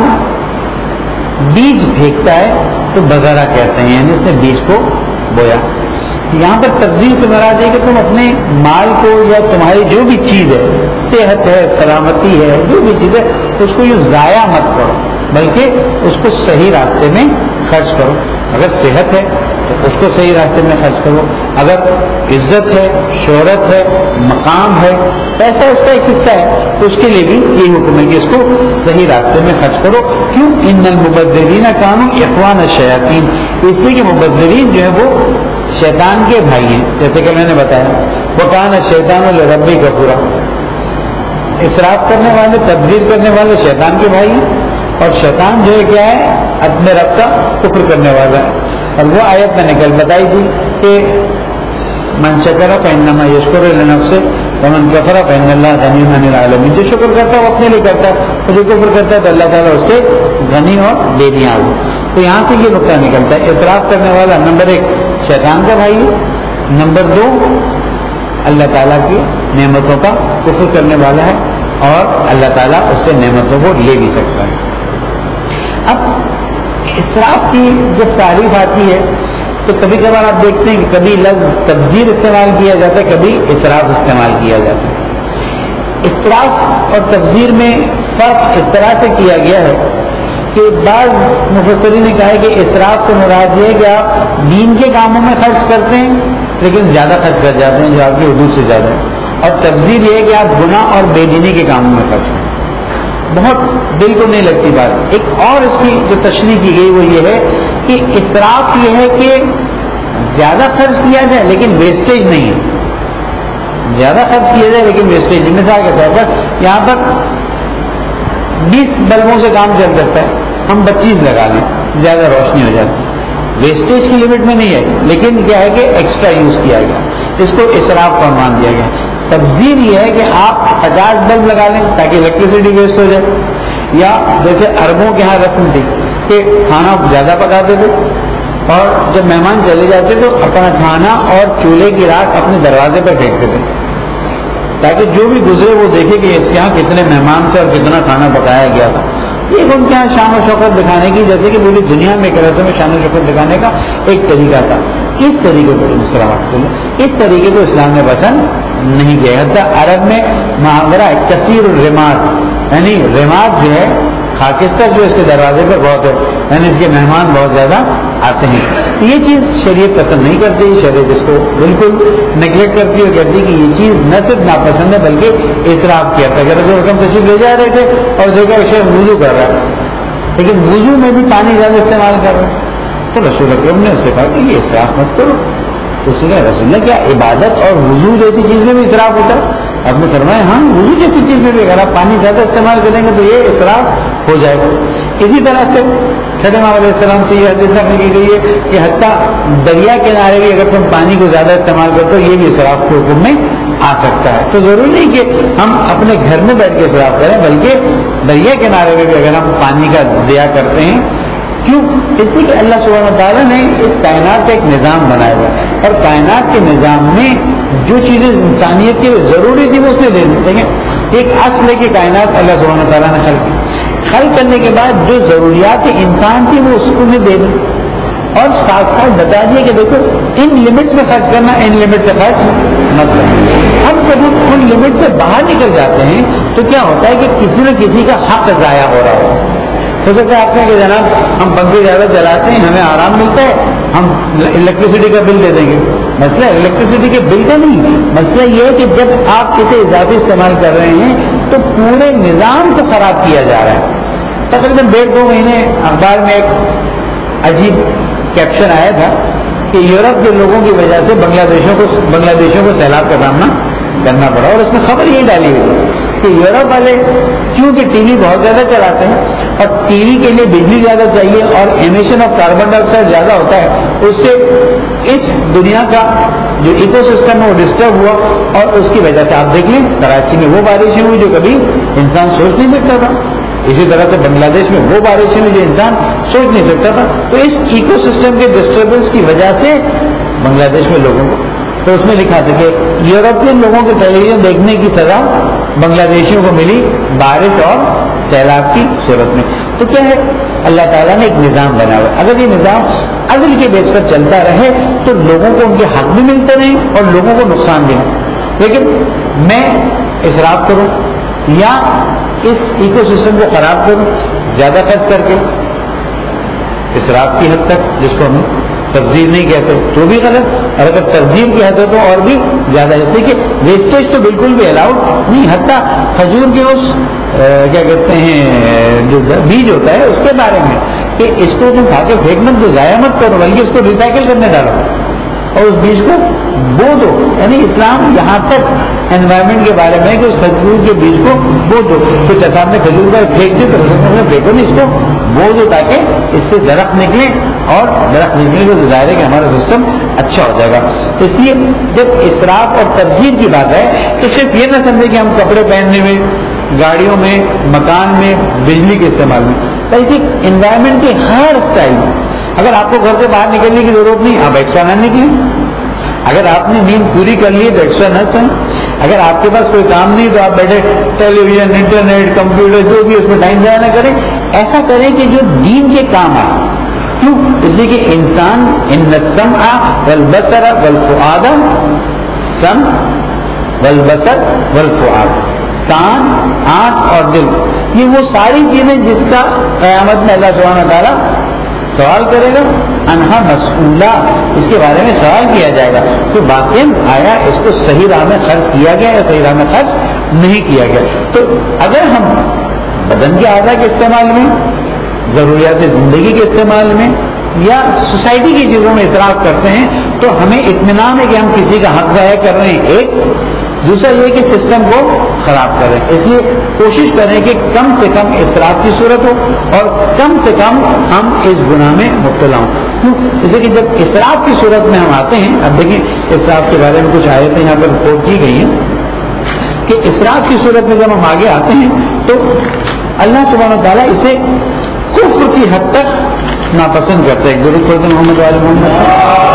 بیج پھینکتا ہے تو بذرا کہتے ہیں، یعنی اس نے بیج کو بویا. یہاں پر تبذیر سے مراد ہے کہ تم اپنے مال کو یا تمہاری جو بھی چیز ہے، صحت ہے، سلامتی ہے، جو بھی چیز ہے، اس کو یہ ضائع مت کرو، بلکہ اس کو صحیح راستے میں خرچ کرو۔ اگر صحت ہے تو اس کو صحیح راستے میں خرچ کرو، اگر عزت ہے، شہرت ہے، مقام ہے، پیسہ اس کا ایک حصہ ہے، تو اس کے لیے بھی یہ حکم ہے کہ اس کو صحیح راستے میں خرچ کرو۔ کیوں؟ ان المبذرین کانوا اخوان الشیاطین، اس لیے کہ مبذرین جو ہے وہ شیطان کے بھائی ہیں، جیسے کہ میں نے بتایا وکان الشیطان لربہ کفورا، اسراف کرنے والے، تبذیر کرنے والے شیطان کے بھائی ہیں، اور شیطان جو ہے کیا ہے؟ اپنے رب کا کفر کرنے والا ہے۔ اور وہ آیت میں نے کل بتائی تھی کہ من شکر فانما یشکر لنفسہ ومن کفر فان اللہ غنی عن العالمین، جو شکر کرتا ہے وہ اپنے لیے کرتا ہے، اور جو کفر کرتا ہے تو اللہ تعالیٰ اس سے غنی اور بے نیاز ہے۔ تو یہاں سے یہ نقطہ نکلتا ہے، اصراف کرنے والا نمبر ایک شیطان کا بھائی ہے، نمبر دو اللہ تعالیٰ کی نعمتوں کا کفر کرنے والا ہے، اور اللہ تعالیٰ اس سے نعمتوں کو لے بھی سکتا ہے۔ اب اسراف کی جب تعریف آتی ہے تو کبھی کبھار آپ دیکھتے ہیں کہ کبھی لفظ تبذیر استعمال کیا جاتا ہے، کبھی اسراف استعمال کیا جاتا ہے۔ اسراف اور تبذیر میں فرق اس طرح سے کیا گیا ہے کہ بعض مفسرین نے کہا ہے کہ اسراف سے مراد یہ ہے کہ آپ دین کے کاموں میں خرچ کرتے ہیں لیکن زیادہ خرچ کر جاتے ہیں جو آپ کی حدود سے زیادہ ہے، اور تبذیر یہ ہے کہ آپ گناہ اور بے دینی کے کاموں میں خرچ کرتے ہیں۔ بہت دل کو نہیں لگتی بات۔ ایک اور اس کی جو تشریح کی گئی وہ یہ ہے کہ اسراف یہ ہے کہ زیادہ خرچ کیا جائے لیکن ویسٹیج نہیں ہے، زیادہ خرچ کیا جائے لیکن ویسٹیج نہیں۔ مثال کے طور پر یہاں پر بیس بلبوں سے کام چل سکتا ہے، ہم پچیس لگا لیں، زیادہ روشنی ہو جاتی ہے، ویسٹیج کی لمٹ میں نہیں ہے، لیکن کیا ہے کہ ایکسٹرا یوز کیا گیا، اس کو اسراف کا عنوان دیا گیا۔ تبذیر یہ ہے کہ آپ پچاس بلب لگا لیں تاکہ الیکٹریسٹی ویسٹ ہو جائے، یا جیسے عربوں کے ہاں رسم تھی کہ کھانا زیادہ پکاتے تھے اور جب مہمان چلے جاتے تو اپنا کھانا اور چولہے کی راکھ اپنے دروازے پہ پھینکتے تھے تاکہ جو بھی گزرے وہ دیکھے کہ اس کے یہاں کتنے مہمان تھے اور کتنا کھانا پکایا گیا تھا۔ ایک ان کے یہاں شان و شوکت دکھانے کی، جیسے کہ پوری دنیا میں ایک رسم شان و شوکت دکھانے کا ایک طریقہ تھا۔ اس طریقے کو اس طریقے کو اسلام نے پسند نہیں کیا۔ حتیٰ عرب میں محاورہ کثیر الرماد، یعنی رماد جو ہے خاکستر جو اس کے دروازے پر بہت ہے، یعنی اس کے مہمان بہت زیادہ آتے ہیں۔ یہ چیز شریعت پسند نہیں کرتی، شریعت اس کو بالکل نیگلیکٹ کرتی ہے اور کہتی ہے کہ یہ چیز نہ صرف ناپسند ہے بلکہ اسراف کیا تھا۔ اگر رسول اکرم تشریف لے جا رہے تھے اور دیکھا کہ شیخ وضو کر رہا ہے لیکن وضو میں بھی پانی زیادہ استعمال کر رہا ہے تو رسول اکرم نے اسے کہا کہ یہ اسراف مت کرو۔ تو اس نے رسول اللہ کیا عبادت اور وضو جیسی چیز میں بھی اسراف ہوتا ہے؟ آپ نے فرمایا ہاں وضو جیسی چیز میں بھی اگر آپ پانی زیادہ استعمال کریں گے تو یہ اسراف ہو جائے گا۔ اسی طرح سے چھٹے ماہ علیہ السلام سے یہ حدیث نقل کی گئی ہے کہ حتیٰ دریا کنارے بھی اگر تم پانی کو زیادہ استعمال کرتے ہو یہ بھی اسراف کے حکم میں آ سکتا ہے۔ تو ضروری نہیں کہ ہم اپنے گھر میں بیٹھ کے اسراف کریں بلکہ دریا کنارے میں بھی اگر ہم پانی کا ضیاع کرتے ہیں، کیوں؟ اس لیے کہ اللہ سبحانہ وتعالیٰ نے اس کائنات کا ایک نظام بنایا ہوا ہے اور کائنات کے نظام میں جو چیزیں انسانیت کی ضروری تھی وہ اس نے دے دی ہیں۔ ایک اصل ہے کہ کائنات اللہ سبحانہ وتعالیٰ نے خلق کی، خلق کرنے کے بعد جو ضروریات انسان تھی وہ اس کو نے دے دی اور ساتھ ساتھ بتا دیا کہ دیکھو ان لمٹس میں خرچ کرنا، ان لمٹ سے خرچ مت کرنا۔ اب جب ہم ان لمٹ سے باہر نکل جاتے ہیں تو کیا ہوتا ہے کہ کسی نہ کسی کا حق ضائع ہو رہا ہو۔ ہو سکتا ہے آپ نے کہ جناب ہم پنکھے زیادہ چلاتے ہیں ہمیں آرام ملتا ہے، ہم الیکٹریسٹی کا بل دے دیں گے۔ مسئلہ الیکٹریسٹی کے بل کا نہیں، مسئلہ یہ ہے کہ جب آپ اسے اضافی استعمال کر رہے ہیں تو پورے نظام کو خراب کیا جا رہا ہے۔ تقریباً ڈیڑھ دو مہینے اخبار میں ایک عجیب کیپشن آیا تھا کہ یورپ کے لوگوں کی وجہ سے بنگلہ دیشوں کو بنگلہ دیشوں کو سیلاب کا سامنا کرنا پڑا، اور اس میں خبر یہ ڈالی ہوئی کہ یورپ والے کیونکہ ٹی وی بہت زیادہ چلاتے ہیں اور ٹی وی کے لیے بجلی زیادہ چاہیے اور emission of carbon dioxide زیادہ ہوتا ہے، اس سے اس دنیا کا جو ایکو سسٹم ہے وہ ڈسٹرب ہوا اور اس کی وجہ سے آپ دیکھ لیں کراچی میں وہ بارشیں ہوئی جو کبھی انسان سوچ نہیں سکتا تھا، اسی طرح سے بنگلہ دیش میں وہ بارشیں ہوئی جو انسان سوچ نہیں سکتا تھا۔ تو اس ایکو سسٹم کے ڈسٹربنس کی وجہ سے بنگلہ دیش میں لوگوں کو، تو اس میں لکھا تھا کہ یورپین لوگوں کے ٹیلی ویژن دیکھنے کی سزا بنگلہ دیشیوں کو ملی بارش اور سیلاب کی صورت میں. تو کیا ہے, اللہ تعالیٰ نے ایک نظام بنا ہوا. اگر یہ نظام عدل کے بیس پر چلتا رہے تو لوگوں کو ان کے حق بھی ملتے رہیں اور لوگوں کو نقصان بھی نہیں. لیکن میں اسراف کروں یا اس ایکو سسٹم کو خراب کروں زیادہ خرچ کر کے, اسراف کی حد تک جس کو ہم تبذیر نہیں کہتے تو بھی غلط, اور اگر تبذیر کی حد ہے تو اور بھی زیادہ. اس لیے کہ ویسٹیج تو بالکل بھی الاؤڈ نہیں. حتیٰ کھجور کے اس کیا کہتے ہیں جو بیج ہوتا ہے اس کے بارے میں کہ اس کو تم کھا کے پھینک مت دو, ضائع مت کرو, بلکہ اس کو ریسائکل کرنے ڈالو اور اس بیج کو بو دو. یعنی اسلام یہاں تک انوائرمنٹ کے بارے میں کہ اس کھجور کے بیج کو بو دو. کچھ اصحاب نے کھجور کا پھینک دی تو رسول میں پھینکو نہیں, اس کو بو دو تاکہ اس سے درخت نکلے, اور درخت نکلے تو ظاہر ہے کہ ہمارا سسٹم اچھا ہو جائے گا. اس لیے جب اسراف اور تبذیر کی بات ہے تو صرف یہ نہ سمجھے کہ ہم کپڑے پہننے میں, گاڑیوں میں, مکان میں, بجلی کے استعمال میں, بلکہ انوائرمنٹ کے ہر اسٹائل میں. اگر آپ کو گھر سے باہر نکلنے کی ضرورت نہیں, آپ ایکسٹرا نہ نکلیں. اگر آپ نے نیند پوری کر لی تو ایکسٹرا نہ سوئیں. اگر آپ کے پاس کوئی کام نہیں تو آپ بیٹھے ٹیلی ویژن, انٹرنیٹ, کمپیوٹر جو بھی اس میں ٹائم ضائع نہ کریں. ایسا کریں کہ جو دین کے کام آئے. کیوں؟ اس لیے کہ انسان ان السمع والبصر والفؤاد, سمع والبصر والفؤاد, کان, آنکھ اور دل, یہ وہ ساری چیزیں جس کا قیامت میں اللہ سبحانہ وتعالیٰ سوال کرے گا. انہا مسئولہ, اس کے بارے میں سوال کیا جائے گا کہ واقعی آیا اس کو صحیح راہ میں خرچ کیا گیا یا صحیح راہ میں خرچ نہیں کیا گیا. تو اگر ہم بدن کے اعضاء کے استعمال میں, ضروریات زندگی کے استعمال میں یا سوسائٹی کی چیزوں میں اسراف کرتے ہیں تو ہمیں اطمینان ہے کہ ہم کسی کا حق ضائع کر رہے ہیں. ایک دوسرا یہ کہ سسٹم کو خراب کر رہے ہیں. اس لیے کوشش کریں کہ کم سے کم اسراف کی صورت ہو اور کم سے کم ہم اس گناہ میں مبتلا ہوں. کیوں؟ جیسے کہ جب اسراف کی صورت میں ہم آتے ہیں, اب دیکھیں اسراف کے بارے میں کچھ آیتیں یہاں پر رپورٹ کی گئی ہیں کہ اسراف کی صورت میں جب ہم آگے آتے ہیں تو اللہ سبحانہ وتعالیٰ اسے کفر کی حد تک ناپسند کرتے ہیں. درود پڑھتے ہیں محمد علیہ محمد.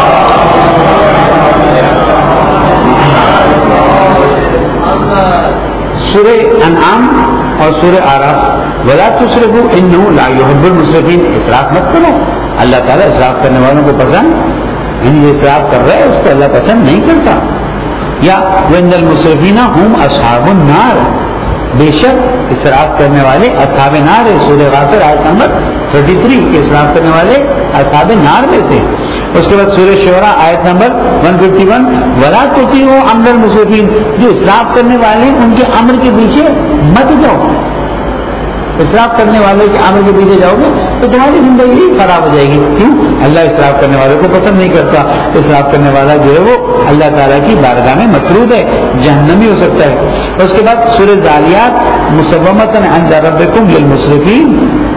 سورہ انعام اور سورہ اعراف, ولا تسرفوا انه لا يحب المسرفين, اسراف مت کرو, اللہ تعالیٰ اسراف کرنے والوں کو پسند, یعنی جو اسراف کر رہے ہیں اس کو اللہ پسند نہیں کرتا. یا وان المسرفین هم اصحاب النار, بے شک اسراف کرنے والے اصحاب نار ہے. سورہ غافر آیت نمبر تینتیس کے اسراف کرنے والے اصحاب نار میں سے. اس کے بعد سورہ شعراء آیت نمبر ایک سو اکیاون, ولا تطیعوا امر المسرفین, جو اسراف کرنے والے ہیں ان کے امر کے پیچھے مت جاؤ. اسراف کرنے والے کے امر کے پیچھے جاؤ گے تو تمہاری زندگی خراب ہو جائے گی. کیوں؟ اللہ اسراف کرنے والے کو پسند نہیں کرتا. اسراف کرنے والا جو ہے وہ اللہ تعالیٰ کی بارگاہ میں مطرود ہے, جہنمی ہو سکتا ہے. اس کے بعد سورہ ذاریات, مسومۃ عند ربکم للمسرفین,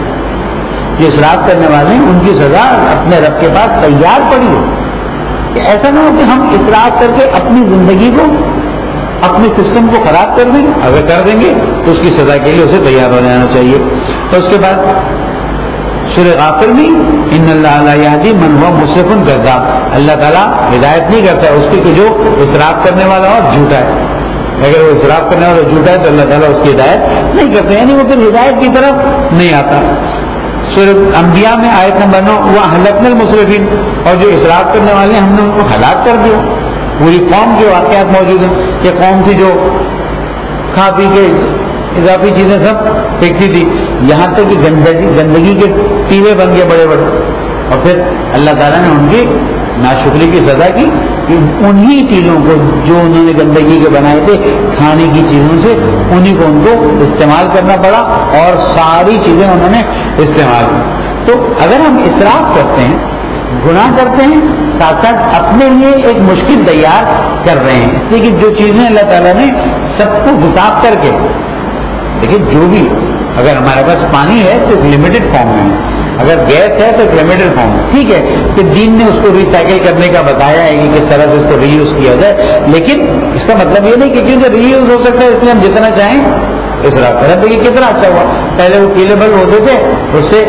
جو اسراف کرنے والے ہیں ان کی سزا اپنے رب کے پاس تیار پڑی ہو. کہ ایسا نہ ہو کہ ہم اسراف کر کے اپنی زندگی کو, اپنے سسٹم کو خراب کر دیں. اگر کر دیں گے تو اس کی سزا کے لیے اسے تیار ہو جانا چاہیے. تو اس کے بعد سورہ غافر میں ان اللہ لا یہدی من هو مسرف کذاب, اللہ تعالیٰ ہدایت نہیں کرتا ہے اس کے کہ جو اسراف کرنے والا اور جھوٹا ہے. اگر وہ اسراف کرنے والا جھوٹا ہے تو اللہ تعالیٰ اس کی ہدایت نہیں کرتے, یعنی وہ پھر ہدایت کی طرف نہیں آتا. سورہ انبیاء میں آیت نمبر نو, وَأَهْلَكْنَا الْمُسْرِفِينَ, اور جو اسراف کرنے والے ہم نے ان کو ہلاک کر دیا. پوری قوم کے واقعات موجود ہیں کہ قوم تھی جو کھا پی کے اضافی چیزیں سب پھینکتی تھی, یہاں تک کہ گندگی گندگی کے تیرے بن گئے بڑے بڑے, اور پھر اللہ تعالیٰ نے ان کی ناشکری کی سزا کی کہ انہی چیزوں کو جو انہوں نے گندگی کے بنائے تھے کھانے کی چیزوں سے, انہی کو ان کو استعمال کرنا پڑا اور ساری چیزیں انہوں نے استعمال کی. تو اگر ہم اسراف کرتے ہیں, گناہ کرتے ہیں, ساتھ ساتھ اپنے لیے ایک مشکل تیار کر رہے ہیں. اس لیے کہ جو چیزیں اللہ تعالیٰ نے سب کو حساب کر کے, دیکھیے جو بھی, اگر ہمارے پاس پانی ہے تو ایک لمیٹڈ فارم میں ہے, اگر گیس ہے تو ایک لمیٹڈ فارم ہے, ٹھیک ہے کہ دین نے اس کو ریسائکل کرنے کا بتایا ہے کہ کس طرح سے اس کو ری یوز کیا جائے, لیکن اس کا مطلب یہ نہیں کہ کیونکہ ری یوز ہو سکتا ہے اس لیے ہم جتنا چاہیں اسراف کریں. تو یہ کتنا اچھا ہوا, پہلے وہ کیلے بلب ہوتے تھے, اس سے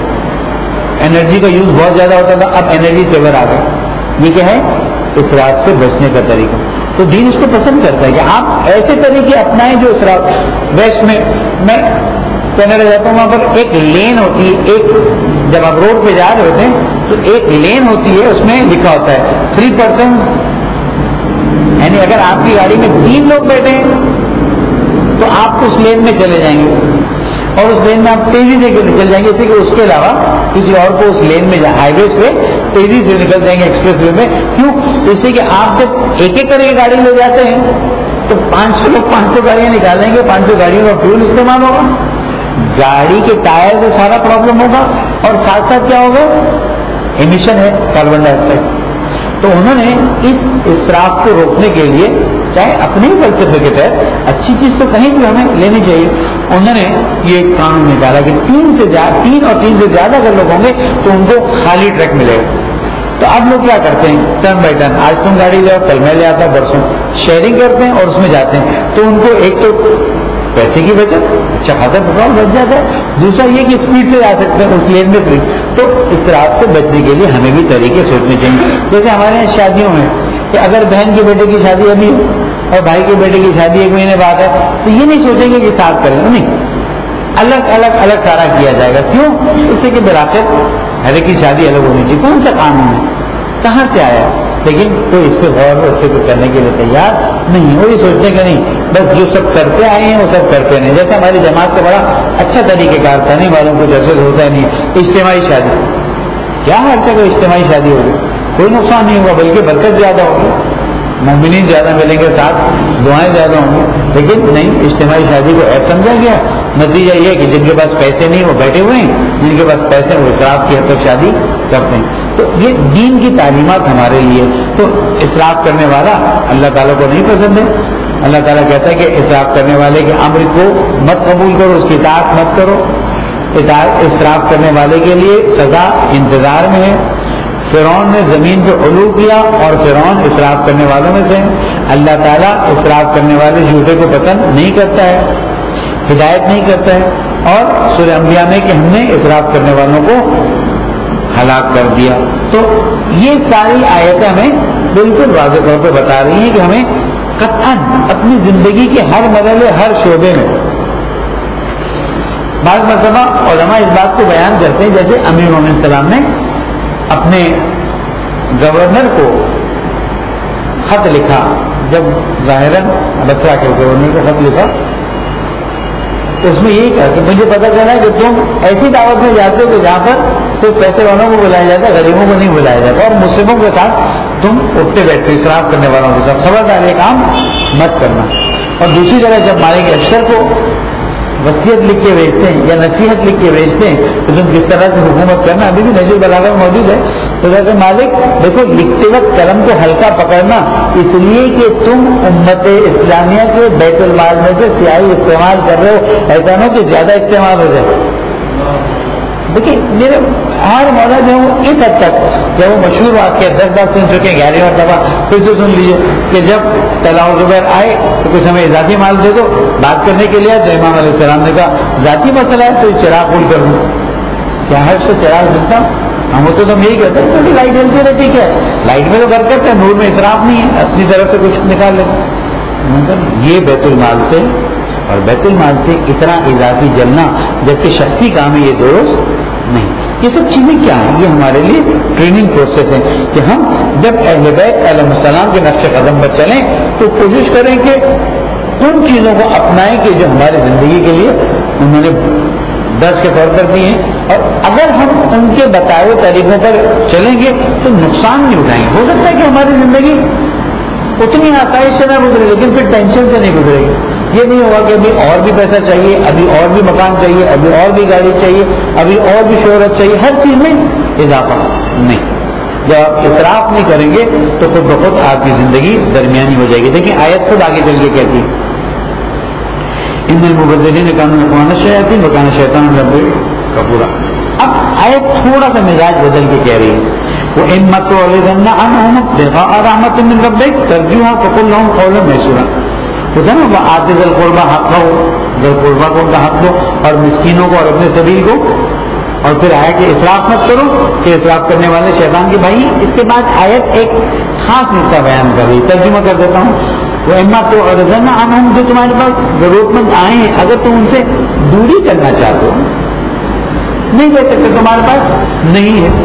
انرجی کا یوز بہت زیادہ ہوتا تھا, اب انرجی سیور آ گئے. یہ کیا ہے؟ اسراف سے بچنے کا طریقہ. تو دین اس کو پسند کرتا ہے کہ آپ ایسے طریقے اپنائیں جو اسراف. ویسٹ میں میں کینیڈا جاتا ہوں وہاں پر ایک لین ہوتی ہے، ایک جب آپ روڈ پہ جا رہے ہوتے ہیں تو ایک لین ہوتی ہے، اس میں لکھا ہوتا ہے تھری پرسنس، یعنی اگر آپ کی گاڑی میں تین لوگ بیٹھے ہیں تو آپ اس لین میں چلے جائیں گے اور اس لین میں آپ تیزی سے نکل جائیں گے، اسی کہ اس کے علاوہ کسی اور کو اس لین میں ہائی ویز پہ تیزی سے نکل جائیں گے ایکسپریس وے میں. کیوں؟ اس لیے کہ آپ جب ایک ایک کر کے گاڑی لے جاتے ہیں تو پانچ سو لوگ پانچ سو گاڑیاں نکالیں گے، پانچ سو گاڑیوں کا فیول استعمال ہوگا، گاڑی کے ٹائر سے سارا پرابلم ہوگا اور ساتھ ساتھ کیا ہوگا؟ ایمیشن ہے کاربن ڈائی آکسائڈ. تو انہوں نے اس اسراف کو روکنے کے لیے چاہے اپنے ہی فلسفے کے تحت اچھی چیز تو کہیں بھی ہمیں لینی چاہیے، انہوں نے یہ قانون نکالا کہ تین سے زیادہ تین اور تین سے زیادہ اگر لوگ ہوں گے تو ان کو خالی ٹرک ملے گا. تو اب لوگ کیا کرتے ہیں؟ ٹرن بائی ٹرن، آج تم گاڑی لے آؤ، کل میں لے آتا ہوں، برسوں شیئرنگ کرتے ہیں اور اس میں جاتے ہیں. تو ان کو ایک تو پیسے کی بچت، اچھا خاصا پیٹرول بچ جاتا ہے، دوسرا یہ کہ اسپیڈ سے جا سکتے ہیں اس لین میں فری. تو اسراف سے بچنے کے لیے ہمیں بھی طریقے سوچنے چاہیے. جیسے ہمارے یہاں شادیوں میں کہ اگر بہن کے بیٹے کی شادی ابھی اور بھائی کے بیٹے کی شادی ایک مہینے بعد ہے تو یہ نہیں سوچیں گے کہ ساتھ کریں گے، نہیں، الگ الگ الگ سارا کیا جائے گا. کیوں؟ اس سے کہ بالآخر ہر ایک کی شادی الگ ہونی چاہیے. کون سا قانون ہے، کہاں سے آیا؟ لیکن کوئی اس پہ غور اس سے کرنے کے لیے تیار نہیں. وہ یہ سوچنے کا نہیں، بس جو سب کرتے آئے ہیں وہ سب کرتے نہیں. جیسے ہماری جماعت کا بڑا اچھا طریقہ کار تھا، نہیں معلوم کچھ ایسے ہوتا ہے نہیں، اجتماعی شادی. کیا ہر جگہ اجتماعی شادی ہوگی، کوئی نقصان نہیں ہوگا بلکہ برکت زیادہ ہوگی، مومنین زیادہ ملیں گے، ساتھ دعائیں زیادہ ہوں گی. لیکن نہیں، اجتماعی شادی کو ایسا سمجھا گیا. نتیجہ یہ کہ جن کے پاس پیسے نہیں وہ بیٹھے ہوئے ہیں، جن کے پاس پیسے وہ اسراف کی حد تک شادی کرتے ہیں. تو یہ دین کی تعلیمات ہمارے لیے. تو اسراف کرنے والا اللہ تعالیٰ کو نہیں پسند ہے. اللہ تعالیٰ کہتا ہے کہ اسراف کرنے والے کے امر کو مت قبول کرو، اس کی اطاعت مت کرو. اطاعت اسراف کرنے والے کے لیے سزا انتظار میں ہے. فرعون نے زمین پہ علو کیا اور فرعون اسراف کرنے والوں میں سے. اللہ تعالیٰ اسراف کرنے والے جھوٹے کو پسند نہیں کرتا ہے، ہدایت نہیں کرتا ہے. اور سورہ انبیاء میں کہ ہم نے اسراف کرنے والوں کو ہلاک کر دیا. تو یہ ساری آیتیں ہمیں بالکل واضح طور پہ بتا رہی ہیں کہ ہمیں قطعاً اپنی زندگی کے ہر مرحلے، ہر شعبے میں. بعض مرتبہ علماء اس بات کو بیان کرتے ہیں، جیسے امیر مومن السلام نے اپنے گورنر کو خط لکھا، جب ظاہراً بصرہ کے گورنر کو خط لکھا تو اس میں یہی کہا کہ مجھے پتا چلا کہ تم ایسی دعوت میں جاتے ہو کہ جہاں پر صرف پیسے والوں کو بلایا جاتا ہے، غریبوں کو نہیں بلایا جاتا، اور مسلموں کے ساتھ تم اٹھتے بیٹھتے اسراف کرنے والوں کے ساتھ. خبردار یہ کام مت کرنا. اور دوسری جگہ جب مالک کے افسر کو وصیت لکھ کے بھیجتے ہیں یا نصیحت لکھ کے بھیجتے ہیں تو تم کس طرح سے حکومت کرنا، ابھی بھی نجی البلاغہ میں موجود ہے. تو کہتے ہیں مالک دیکھو، لکھتے وقت قلم کو ہلکا پکڑنا، اس لیے کہ تم امت اسلامیہ کے بیت المال میں سے سیاہی استعمال کر رہے ہو، ایسا نہ کہ زیادہ استعمال ہو جائے. دیکھیے میرے ہر مولا جو وہ اس حد تک جب وہ مشہور واقعہ دس بار سن چکے ہیں، گیارہویں مرتبہ پھر سے سن لیجیے کہ جب طلحہ زبیر آئے تو کچھ ہمیں اضافی مال دے دو. بات کرنے کے لیے تو امام علیہ السلام نے کہا ذاتی مسئلہ ہے تو چراغ پھول کر دوں. کیا ہر سے چراغ جلتا؟ ہم ہوتے تو ہم یہی کہتے ہیں کہ لائٹ جلتی رہتی، کیا لائٹ میں تو برکت ہے، نور میں اسراف نہیں ہے، اپنی طرف سے کچھ نکال لیں. یہ بیت المال سے اور بیت المال سے اتنا اضافی جلنا جبکہ شخصی کام ہے، یہ درست نہیں. یہ سب چیزیں کیا ہیں؟ یہ ہمارے لیے ٹریننگ پروسیس ہے کہ ہم جب اہل بیت علیہ السلام کے نقش قدم پر چلیں تو کوشش کریں کہ ان چیزوں کو اپنائیں کہ جو ہماری زندگی کے لیے انہوں نے درس کے طور پر دی ہیں. اور اگر ہم ان کے بتائے ہوئے طریقوں پر چلیں گے تو نقصان نہیں اٹھائیں گے. ہو سکتا ہے کہ ہماری زندگی اتنی آسائش سے نہ گزرے لیکن پھر ٹینشن سے نہیں گزرے گی. یہ نہیں ہوگا کہ ابھی اور بھی پیسہ چاہیے، ابھی اور بھی مکان چاہیے، ابھی اور بھی گاڑی چاہیے، ابھی اور بھی شہرت چاہیے، ہر چیز میں اضافہ نہیں. جب آپ اسراف نہیں کریں گے تو خود بخود آپ کی زندگی درمیانی ہو جائے گی. دیکھیں آیت خود آگے چل کے کہتی ہے ان المبذرین کانوا اخوان الشیاطین وکان الشیطان لربہ کفورا. اب آیت تھوڑا سا مزاج بدل کے کہہ رہی ہے وَإِمَّا تُعْرِضَنَّ عَنْهُمُ ابْتِغَاءَ رَحْمَةٍ مِّن رَّبِّكَ تَرْجُوهَا فَقُل لَّهُمْ قَوْلًا مَّيْسُورًا. ہوتا ہے نا وَآتِ ذِي الْقُرْبَىٰ حَقَّهُ، ذی القربہ کو ان کا حق دو اور مسکینوں کو اور اپنے سبیل کو. اور پھر آیا کہ اسراف مت کرو کہ اسراف کرنے والے شیطان کے بھائی. اس کے بعد آیت ایک خاص نقطہ بیان کر رہی، ترجمہ کر دیتا ہوں. وہ اما تو ارزنا ہم جو تمہارے پاس ضرورت مند آئے ہیں اگر تم ان سے دوری کرنا چاہتے ہو نہیں دے سکتے, تمہارے پاس نہیں ہے.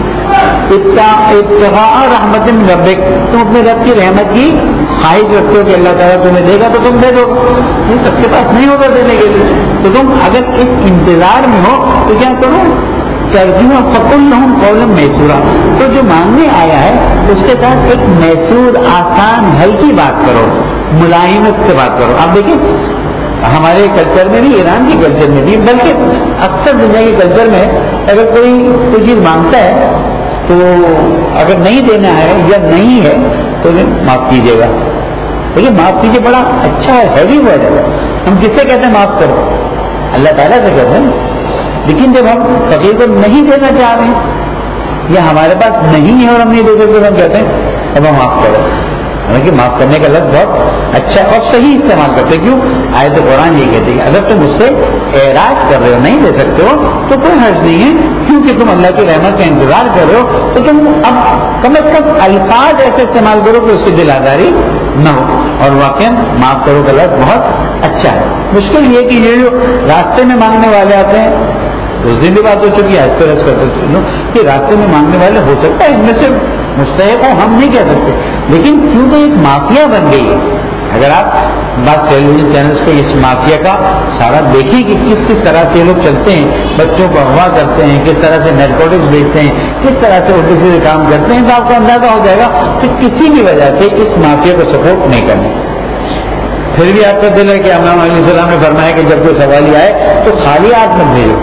ابتغاء رحمت من ربک, تم اپنے رب کی رحمت کی خواہش رکھتے ہو کہ اللہ تعالیٰ تمہیں دے گا تو تم دے دو, یہ سب کے پاس نہیں ہوگا دینے کے لیے. تو تم اگر اس انتظار میں ہو تو کیا کرو, ترجمہ فقل لہم قولا میسورا, تو جو مانگنے آیا ہے اس کے ساتھ ایک میسور آسان ہلکی بات کرو, ملائمت سے بات کرو. آپ دیکھیں ہمارے کلچر میں بھی, ایران کے کلچر میں بھی, بلکہ اکثر دنیا کے کلچر میں اگر کوئی کوئی چیز مانگتا ہے تو اگر نہیں دینا ہے یا نہیں ہے تو معاف کیجیے گا. لیکن معاف کیجیے بڑا اچھا ہے, ہیوی ورڈ ہے. ہم کس سے کہتے ہیں معاف کرو, اللہ تعالیٰ سے کہتے ہیں. لیکن جب ہم فقیر کو نہیں دینا چاہ رہے ہیں یا ہمارے پاس نہیں ہے اور ہم نہیں دے سکتے, ہم کہتے ہیں اب ہم معاف کرو. حالانکہ معاف کرنے کا لفظ بہت اچھا اور صحیح استعمال کرتے. کیوں, آیت قرآن یہ کہتی ہے اگر تم اس سے اعراض کر رہے ہو, نہیں دے سکتے ہو تو کوئی حرج نہیں ہے, کیونکہ تم اللہ کی رحمت کا انتظار کر رہے ہو تو تم اب کم از کم الفاظ ایسے استعمال کرو کہ اس کی دل آزاری نہ ہو. اور واقعا معاف کرو کا لفظ بہت اچھا ہے. مشکل یہ کہ یہ جو راستے میں مانگنے والے آتے ہیں, اس دن بھی بات ہو چکی ہے, ایسے رس کرتے کہ راستے میں مانگنے والے ہو سکتا ہے ان میں سے مستحق ہو, ہم نہیں کہہ سکتے, لیکن کیونکہ ایک مافیا بن گئی ہے. اگر آپ بس ٹیلی ویژن چینلز پہ اس مافیا کا سارا دیکھیں کہ کس کس طرح سے لوگ چلتے ہیں, بچوں کو اغوا کرتے ہیں, کس طرح سے نیرکوٹکس بیچتے ہیں, کس طرح سے الٹے سیدھے کام کرتے ہیں, تو آپ کو اندازہ ہو جائے گا کہ کسی بھی وجہ سے اس مافیا کو سپورٹ نہیں کرنا. پھر بھی آپ کا دل ہے کہ امام علیہ السلام نے فرمایا کہ جب کوئی سوالی آئے تو خالی ہاتھ مت بھیجو,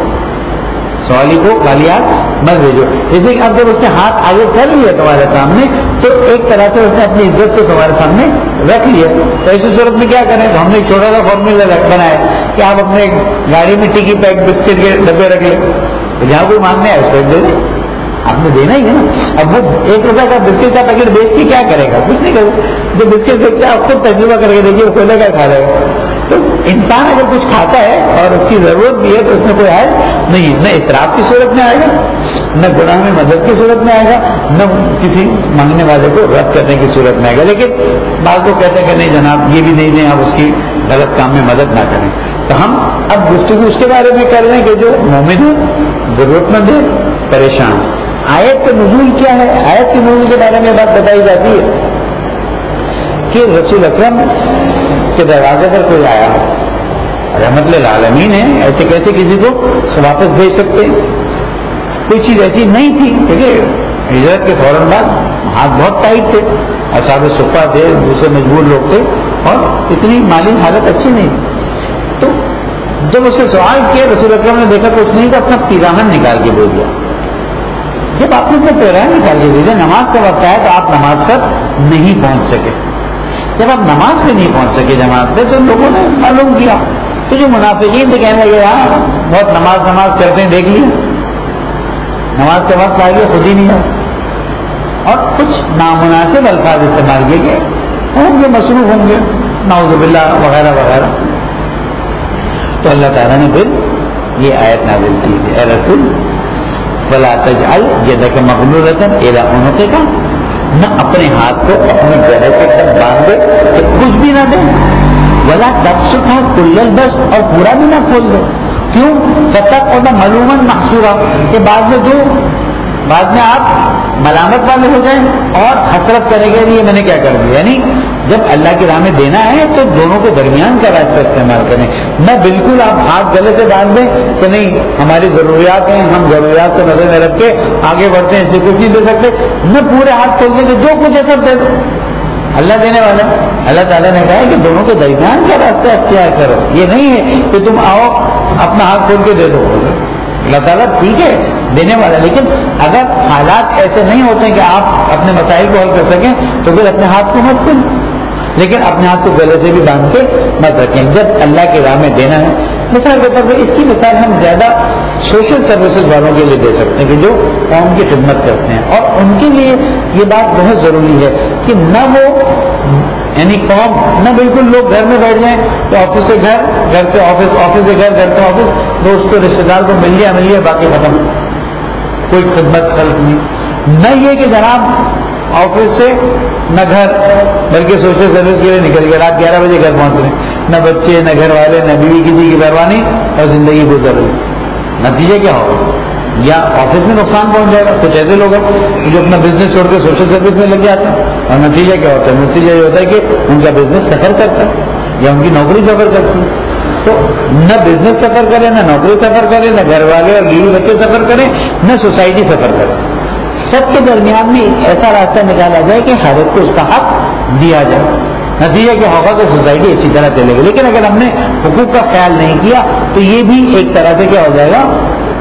سوالی کو خالی ہاتھ مت بھیجو. جیسے کہ اب جب اس نے ہاتھ آگے کر لیا تمہارے سامنے تو ایک طرح سے اس نے اپنی عزت کو تمہارے سامنے رکھ لیا. تو ایسی صورت میں کیا کریں, تو ہم نے ایک چھوٹا سا فارمولا بنایا کہ آپ اپنے گاڑی میں ٹکی پیک بسکٹ کے ڈبے رکھ لیں, جہاں کوئی مانگنے آئے اس کو دے دیں, آپ نے دینا ہی ہے نا. اب وہ ایک روپے کا بسکٹ کا پیکٹ بیچ کے کیا کرے گا, کچھ نہیں کرے گا. جو بسکٹ دیکھتا ہے آپ خود تجربہ کر کے دیکھیے وہ کھولے گا کھا لے گا. تو انسان اگر کچھ کھاتا ہے اور اس کی ضرورت بھی ہے تو اس میں کوئی حرج نہیں, نہ اسراف کی صورت میں آئے گا, نہ گناہ میں مدد کی صورت میں آئے گا, نہ کسی مانگنے والے کو رد کرنے کی صورت میں آئے گا. لیکن بعض کو کہتے ہیں کہ نہیں جناب یہ بھی نہیں دیں, آپ اس کی غلط کام میں مدد نہ کریں. تو ہم اب گفتگو اس کے بارے میں کر رہے ہیں کہ جو مومن ہے, ضرورت مند ہے, پریشان. آیت کا نزول کیا ہے, آیت کے نزول کے بارے میں بات بتائی جاتی ہے کہ رسول اکرم کے دروازے پر کوئی آیا, رحمت للعالمین ہے, ایسے کیسے کسی کو واپس بھیج سکتے ہیں. کوئی چیز ایسی نہیں تھی, کیونکہ ہجرت کے فوراً بعد ہاتھ بہت ٹائٹ تھے, اصحاب صفہ تھے, دوسرے مجبور لوگ تھے اور اتنی مالی حالت اچھی نہیں تھی. تو جب اسے سوال کیا رسول اکرم نے دیکھا کچھ نہیں تو اپنا پیراہن نکال کے بول دیا. جب آپ نے اپنا پیراہن نکال کے بھیجا, نماز کا وقت آیا تو آپ نماز پر نہیں پہنچ سکے. جب آپ نماز پہ نہیں پہنچ سکے جماعت پہ تو لوگوں نے معلوم کیا, تو جو منافقین تھے کہنے لگے ہاں بہت نماز نماز کرتے ہیں, دیکھ لیا نماز کا وقت آ گیا خود ہی نہیں آیا. اور کچھ نامناسب الفاظ استعمال کیے گئے, ہوں گے مصروف ہوں گے, نعوذ باللہ وغیرہ وغیرہ. تو اللہ تعالیٰ نے پھر یہ آیت نازل کی, اے رسول فلا تجعل یدک مغلولۃ الی عنقک, نہ اپنے ہاتھ کو اپنے گلے کے تک باندھ دے کہ کچھ بھی نہ دے, ولا تبسطھا کل البسط, اور پورا بھی نہ کھول دے. کیوں, فتقعد ملوما محسورا, کہ بعد میں جو بعد میں آپ ملامت والے ہو جائیں اور حسرت کریں گے یہ میں نے کیا کر دیا. یعنی جب اللہ کی راہ میں دینا ہے تو دونوں کے درمیان کا راستہ استعمال کریں, نہ بالکل آپ ہاتھ گلے سے باندھ دیں کہ نہیں ہماری ضروریات ہیں, ہم ضروریات کو نظر میں رکھ کے آگے بڑھتے ہیں, اس سے کچھ نہیں دے سکتے, نہ پورے ہاتھ کھول دیں کہ جو کچھ ہے سب دے دو. اللہ دینے والا, اللہ تعالیٰ نے کہا ہے کہ دونوں کے درمیان کا راستہ اختیار کرو. یہ نہیں ہے کہ تم آؤ اپنا ہاتھ کھول کے دے دو. اللہ تعالیٰ ٹھیک ہے دینے والا, لیکن اگر حالات ایسے نہیں ہوتے ہیں کہ آپ اپنے مسائل کو حل کر سکیں تو پھر اپنے ہاتھ کو مت کھولیں, لیکن اپنے ہاتھ کو گلے سے بھی باندھ کے مت رکھیں جب اللہ کی راہ میں دینا ہے. مثال کے طور پر اس کی مثال ہم زیادہ سوشل سروسز والوں کے لیے دے سکتے ہیں کہ جو قوم کی خدمت کرتے ہیں, اور ان کے لیے یہ بات بہت ضروری ہے کہ نہ وہ یعنی قوم نہ بالکل لوگ گھر میں بیٹھ جائیں تو آفس سے گھر, گھر سے آفس, آفس سے گھر, گھر سے آفس, دوست کو رشتے دار کو مل لیا مل لیا باقی ختم, کوئی خدمت خلق نہیں. نہ یہ کہ جناب آفس سے نہ گھر، بلکہ سوشل سروس کے لیے نکل گئے، رات گیارہ بجے گھر پہنچ رہے، نہ بچے نہ گھر والے نہ بیوی کسی کی پرواہ نہیں، اور زندگی گزر رہی. نتیجہ کیا ہوگا؟ یا آفس میں نقصان پہنچ جائے گا. کچھ ایسے لوگ ہیں جو اپنا بزنس چھوڑ کے سوشل سروس میں لگ جاتے ہیں، اور نتیجہ کیا ہوتا ہے؟ نتیجہ یہ ہوتا ہے کہ ان کا بزنس سفر کرتا ہے یا ان کی نوکری سفر کرتی ہے. تو نہ بزنس سفر کرے، نہ نوکری سفر کرے، نہ گھر والے اور بیوی بچے سفر کریں، نہ سوسائٹی سفر کرے. سب کے درمیان میں ایک ایسا راستہ نکالا جائے کہ ہر ایک کو اس کا حق دیا جائے. نتیجہ کیا ہوگا کہ سوسائٹی اچھی طرح چلے گی. لیکن اگر ہم نے حقوق کا خیال نہیں کیا تو یہ بھی ایک طرح سے کیا ہو جائے گا؟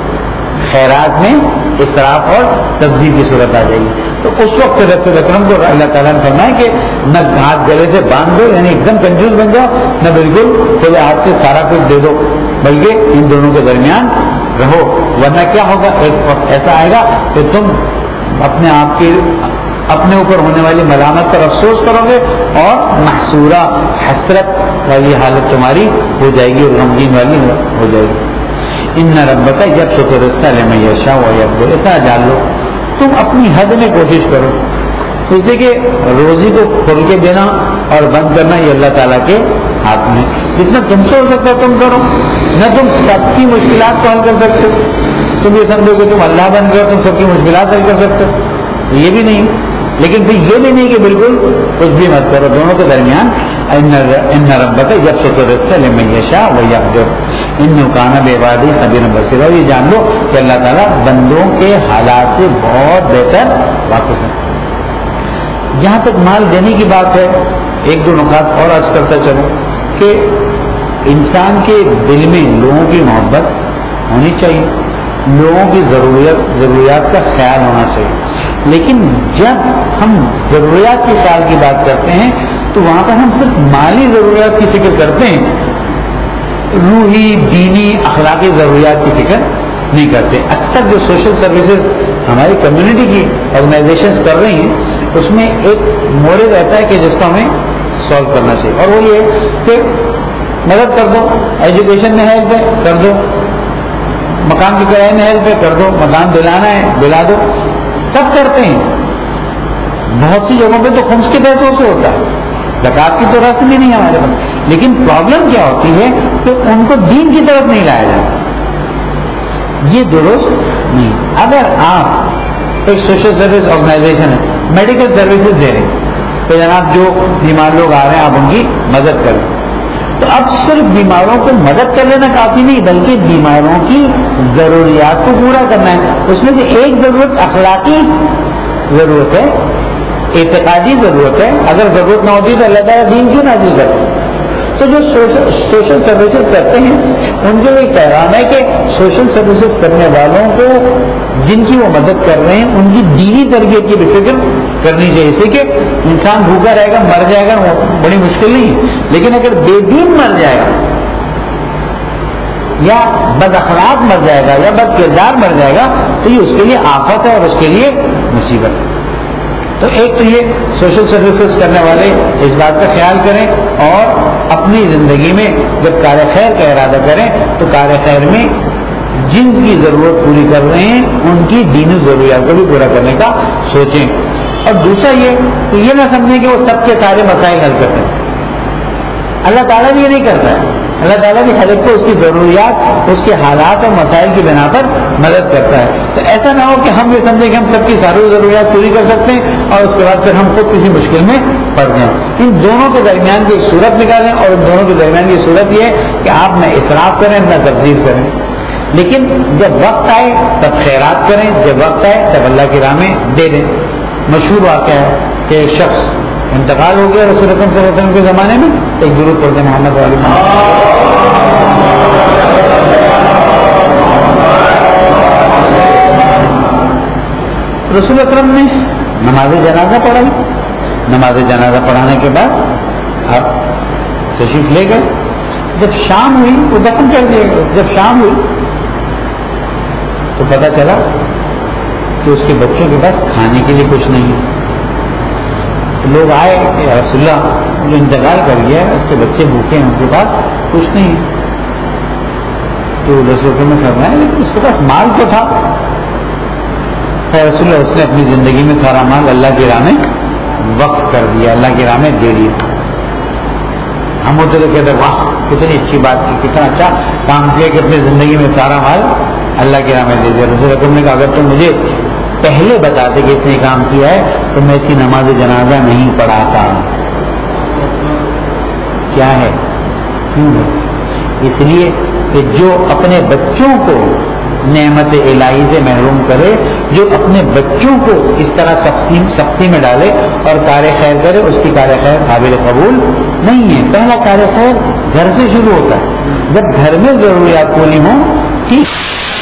خیرات میں اسراف اور تبذیر کی صورت آ جائے گی. تو اس وقت رسول اکرم کو اللہ تعالیٰ نے فرمایا کہ نہ ہاتھ گلے سے باندھ دو، یعنی ایک دم کنجوس بن جاؤ، نہ بالکل کھلے ہاتھ سے سارا کچھ دے دو، بلکہ ان دونوں کے درمیان رہو. ورنہ کیا ہوگا؟ ایک وقت ایسا آئے گا کہ تم اپنے آپ کے اپنے اوپر ہونے والی ملامت پر افسوس کرو گے، اور محصورہ حسرت والی حالت تمہاری ہو جائے گی اور غمگین والی ہو جائے گی. ان ربک یبسط الرزق لمن یشاء ویقدر. اتنا جان لو تم اپنی حد میں کوشش کرو، جیسے کہ روزی کو کھول کے دینا اور بند کرنا یہ اللہ تعالیٰ کے ہاتھ میں. جتنا تم سے ہو سکتا ہے تم کرو. نہ تم سب کی مشکلات کو حل کر سکتے ہو، تم یہ سمجھو کہ تم اللہ بن گئے تم سب کی مشکلات حل کر سکتے ہو، یہ بھی نہیں. لیکن پھر یہ بھی نہیں کہ بالکل کچھ بھی مت کرو. دونوں کے درمیان ان ربک یبسط الرزق لمن یشاء ویقدر انہ کان بعبادہ خبیرا بصیرا. اور یہ جان لو کہ اللہ تعالیٰ بندوں کے حالات سے بہت بہتر واقف ہے. جہاں تک مال دینے کی بات ہے، ایک دو نکات اور عرض کرتا چلوں کہ انسان کے دل میں لوگوں کی محبت ہونی چاہیے، لوگوں کی ضرورت ضروریات کا خیال ہونا چاہیے. لیکن جب ہم ضروریات کے خیال کی بات کرتے ہیں تو وہاں پر ہم صرف مالی ضروریات کی فکر کرتے ہیں، روحی، دینی، اخلاقی ضروریات کی فکر نہیں کرتے. اکثر جو سوشل سروسز ہماری کمیونٹی کی آرگنائزیشنز کر رہی ہیں اس میں ایک موڑ رہتا ہے کہ جس کو ہمیں سالو کرنا چاہیے، اور وہ یہ ہے کہ مدد کر دو، ایجوکیشن میں ہیلپ ہے کر دو، مکان کی کرائے میں ہیلپ ہے کر دو، مکان دلانا ہے دلا دو. سب کرتے ہیں. بہت سی جگہوں پہ تو خمس کے پیسوں سے ہوتا ہے، زکات کی تو رسم ہی نہیں ہمارے پاس. لیکن پرابلم کیا ہوتی ہے کہ ان کو دین کی طرف نہیں لایا جاتا. یہ درست نہیں. اگر آپ ایک سوشل سروس آرگنائزیشن ہے، میڈیکل سروسز دے رہے ہیں، تو جناب جو بیمار لوگ آ رہے ہیں آپ ان کی مدد کریں. تو اب صرف بیماروں کو مدد کر لینا کافی نہیں، بلکہ بیماروں کی ضروریات کو پورا کرنا ہے. اس میں سے ایک ضرورت اخلاقی ضرورت ہے، اعتقادی ضرورت ہے. اگر ضرورت نہ ہوتی تو اللہ تعالیٰ دین کیوں نازل کرتے؟ تو جو سوشل سروسز کرتے ہیں ان کے ایک پیغام ہے کہ سوشل سروسز کرنے والوں کو جن کی وہ مدد کر رہے ہیں ان کی دینی تربیت کی بھی فکر کرنی چاہیے. اسے کہ انسان بھوکا رہے گا مر جائے گا بڑی مشکل نہیں ہے، لیکن اگر بے دین مر جائے گا یا بد اخلاق مر جائے گا یا بد کردار مر جائے گا تو یہ اس کے لیے آفت ہے اور اس کے لیے مصیبت ہے. تو ایک تو یہ سوشل سروسز کرنے والے اس بات کا خیال کریں اور اپنی زندگی میں جب کار خیر کا ارادہ کریں تو کار خیر میں جن کی ضرورت پوری کر رہے ہیں ان کی دینی ضروریات کو بھی پورا کرنے کا سوچیں. اور دوسرا یہ کہ یہ نہ سمجھیں کہ وہ سب کے سارے مسائل حل کر سکتے. اللہ تعالیٰ بھی یہ نہیں کرتا ہے. اللہ تعالیٰ بھی ہر ایک کو اس کی ضروریات، اس کے حالات اور مسائل کی بنا پر مدد کرتا ہے. تو ایسا نہ ہو کہ ہم یہ سمجھیں کہ ہم سب کی ساری ضروریات پوری کر سکتے ہیں اور اس کے بعد پھر ہم خود کسی مشکل میں پڑ جائیں. ان دونوں کے درمیان کی ایک صورت نکالیں اور ان دونوں کے درمیان کی صورت یہ ہے کہ آپ نہ اسراف کریں نہ تبذیر کریں، لیکن جب وقت آئے تب خیرات کریں، جب وقت آئے تب اللہ کی راہ میں دے دیں. مشہور واقعہ ہے کہ ایک شخص انتقال ہو گیا رسول اکرم صلی اللہ علیہ وسلم کے زمانے میں. ایک درود پڑھتے ہیں محمد علیہ رسول اکرم نے نماز جنازہ پڑھائی. نماز جنازہ پڑھانے کے بعد آپ تشریف لے گئے. جب شام ہوئی وہ دفن کر دیا گیا. جب شام ہوئی تو پتہ چلا کہ اس کے بچوں کے پاس کھانے کے لیے کچھ نہیں ہے. تو لوگ آئے کہ رسول اللہ جو انتقال کر گیا ہے اس کے بچے بھوکے ہیں، ان کے پاس کچھ نہیں ہے. تو رسول اللہ نے فرمایا لیکن اس کے پاس مال تو تھا. رسول اللہ اس نے اپنی زندگی میں سارا مال اللہ کی راہ میں وقف کر دیا, اللہ کی راہ میں دے دیا. ہم ہوتے تو کہتے واہ کتنی اچھی بات کی, کتنا اچھا کام کیا کہ اپنی زندگی میں سارا مال اللہ کی راہ میں دے دیا. رسول اللہ نے کہا اگر تم مجھے پہلے بتاتے کہ اس نے کام کیا ہے تو میں ایسی نماز جنازہ نہیں پڑھاتا. کیا ہے, کیوں ہے؟ اس لیے کہ جو اپنے بچوں کو نعمت الہی سے محروم کرے, جو اپنے بچوں کو اس طرح سختی سختی میں ڈالے اور کار خیر کرے, اس کی کار خیر قابل قبول نہیں ہے. پہلا کار خیر گھر سے شروع ہوتا ہے. جب گھر میں ضروریات پوری ہوں ٹھیک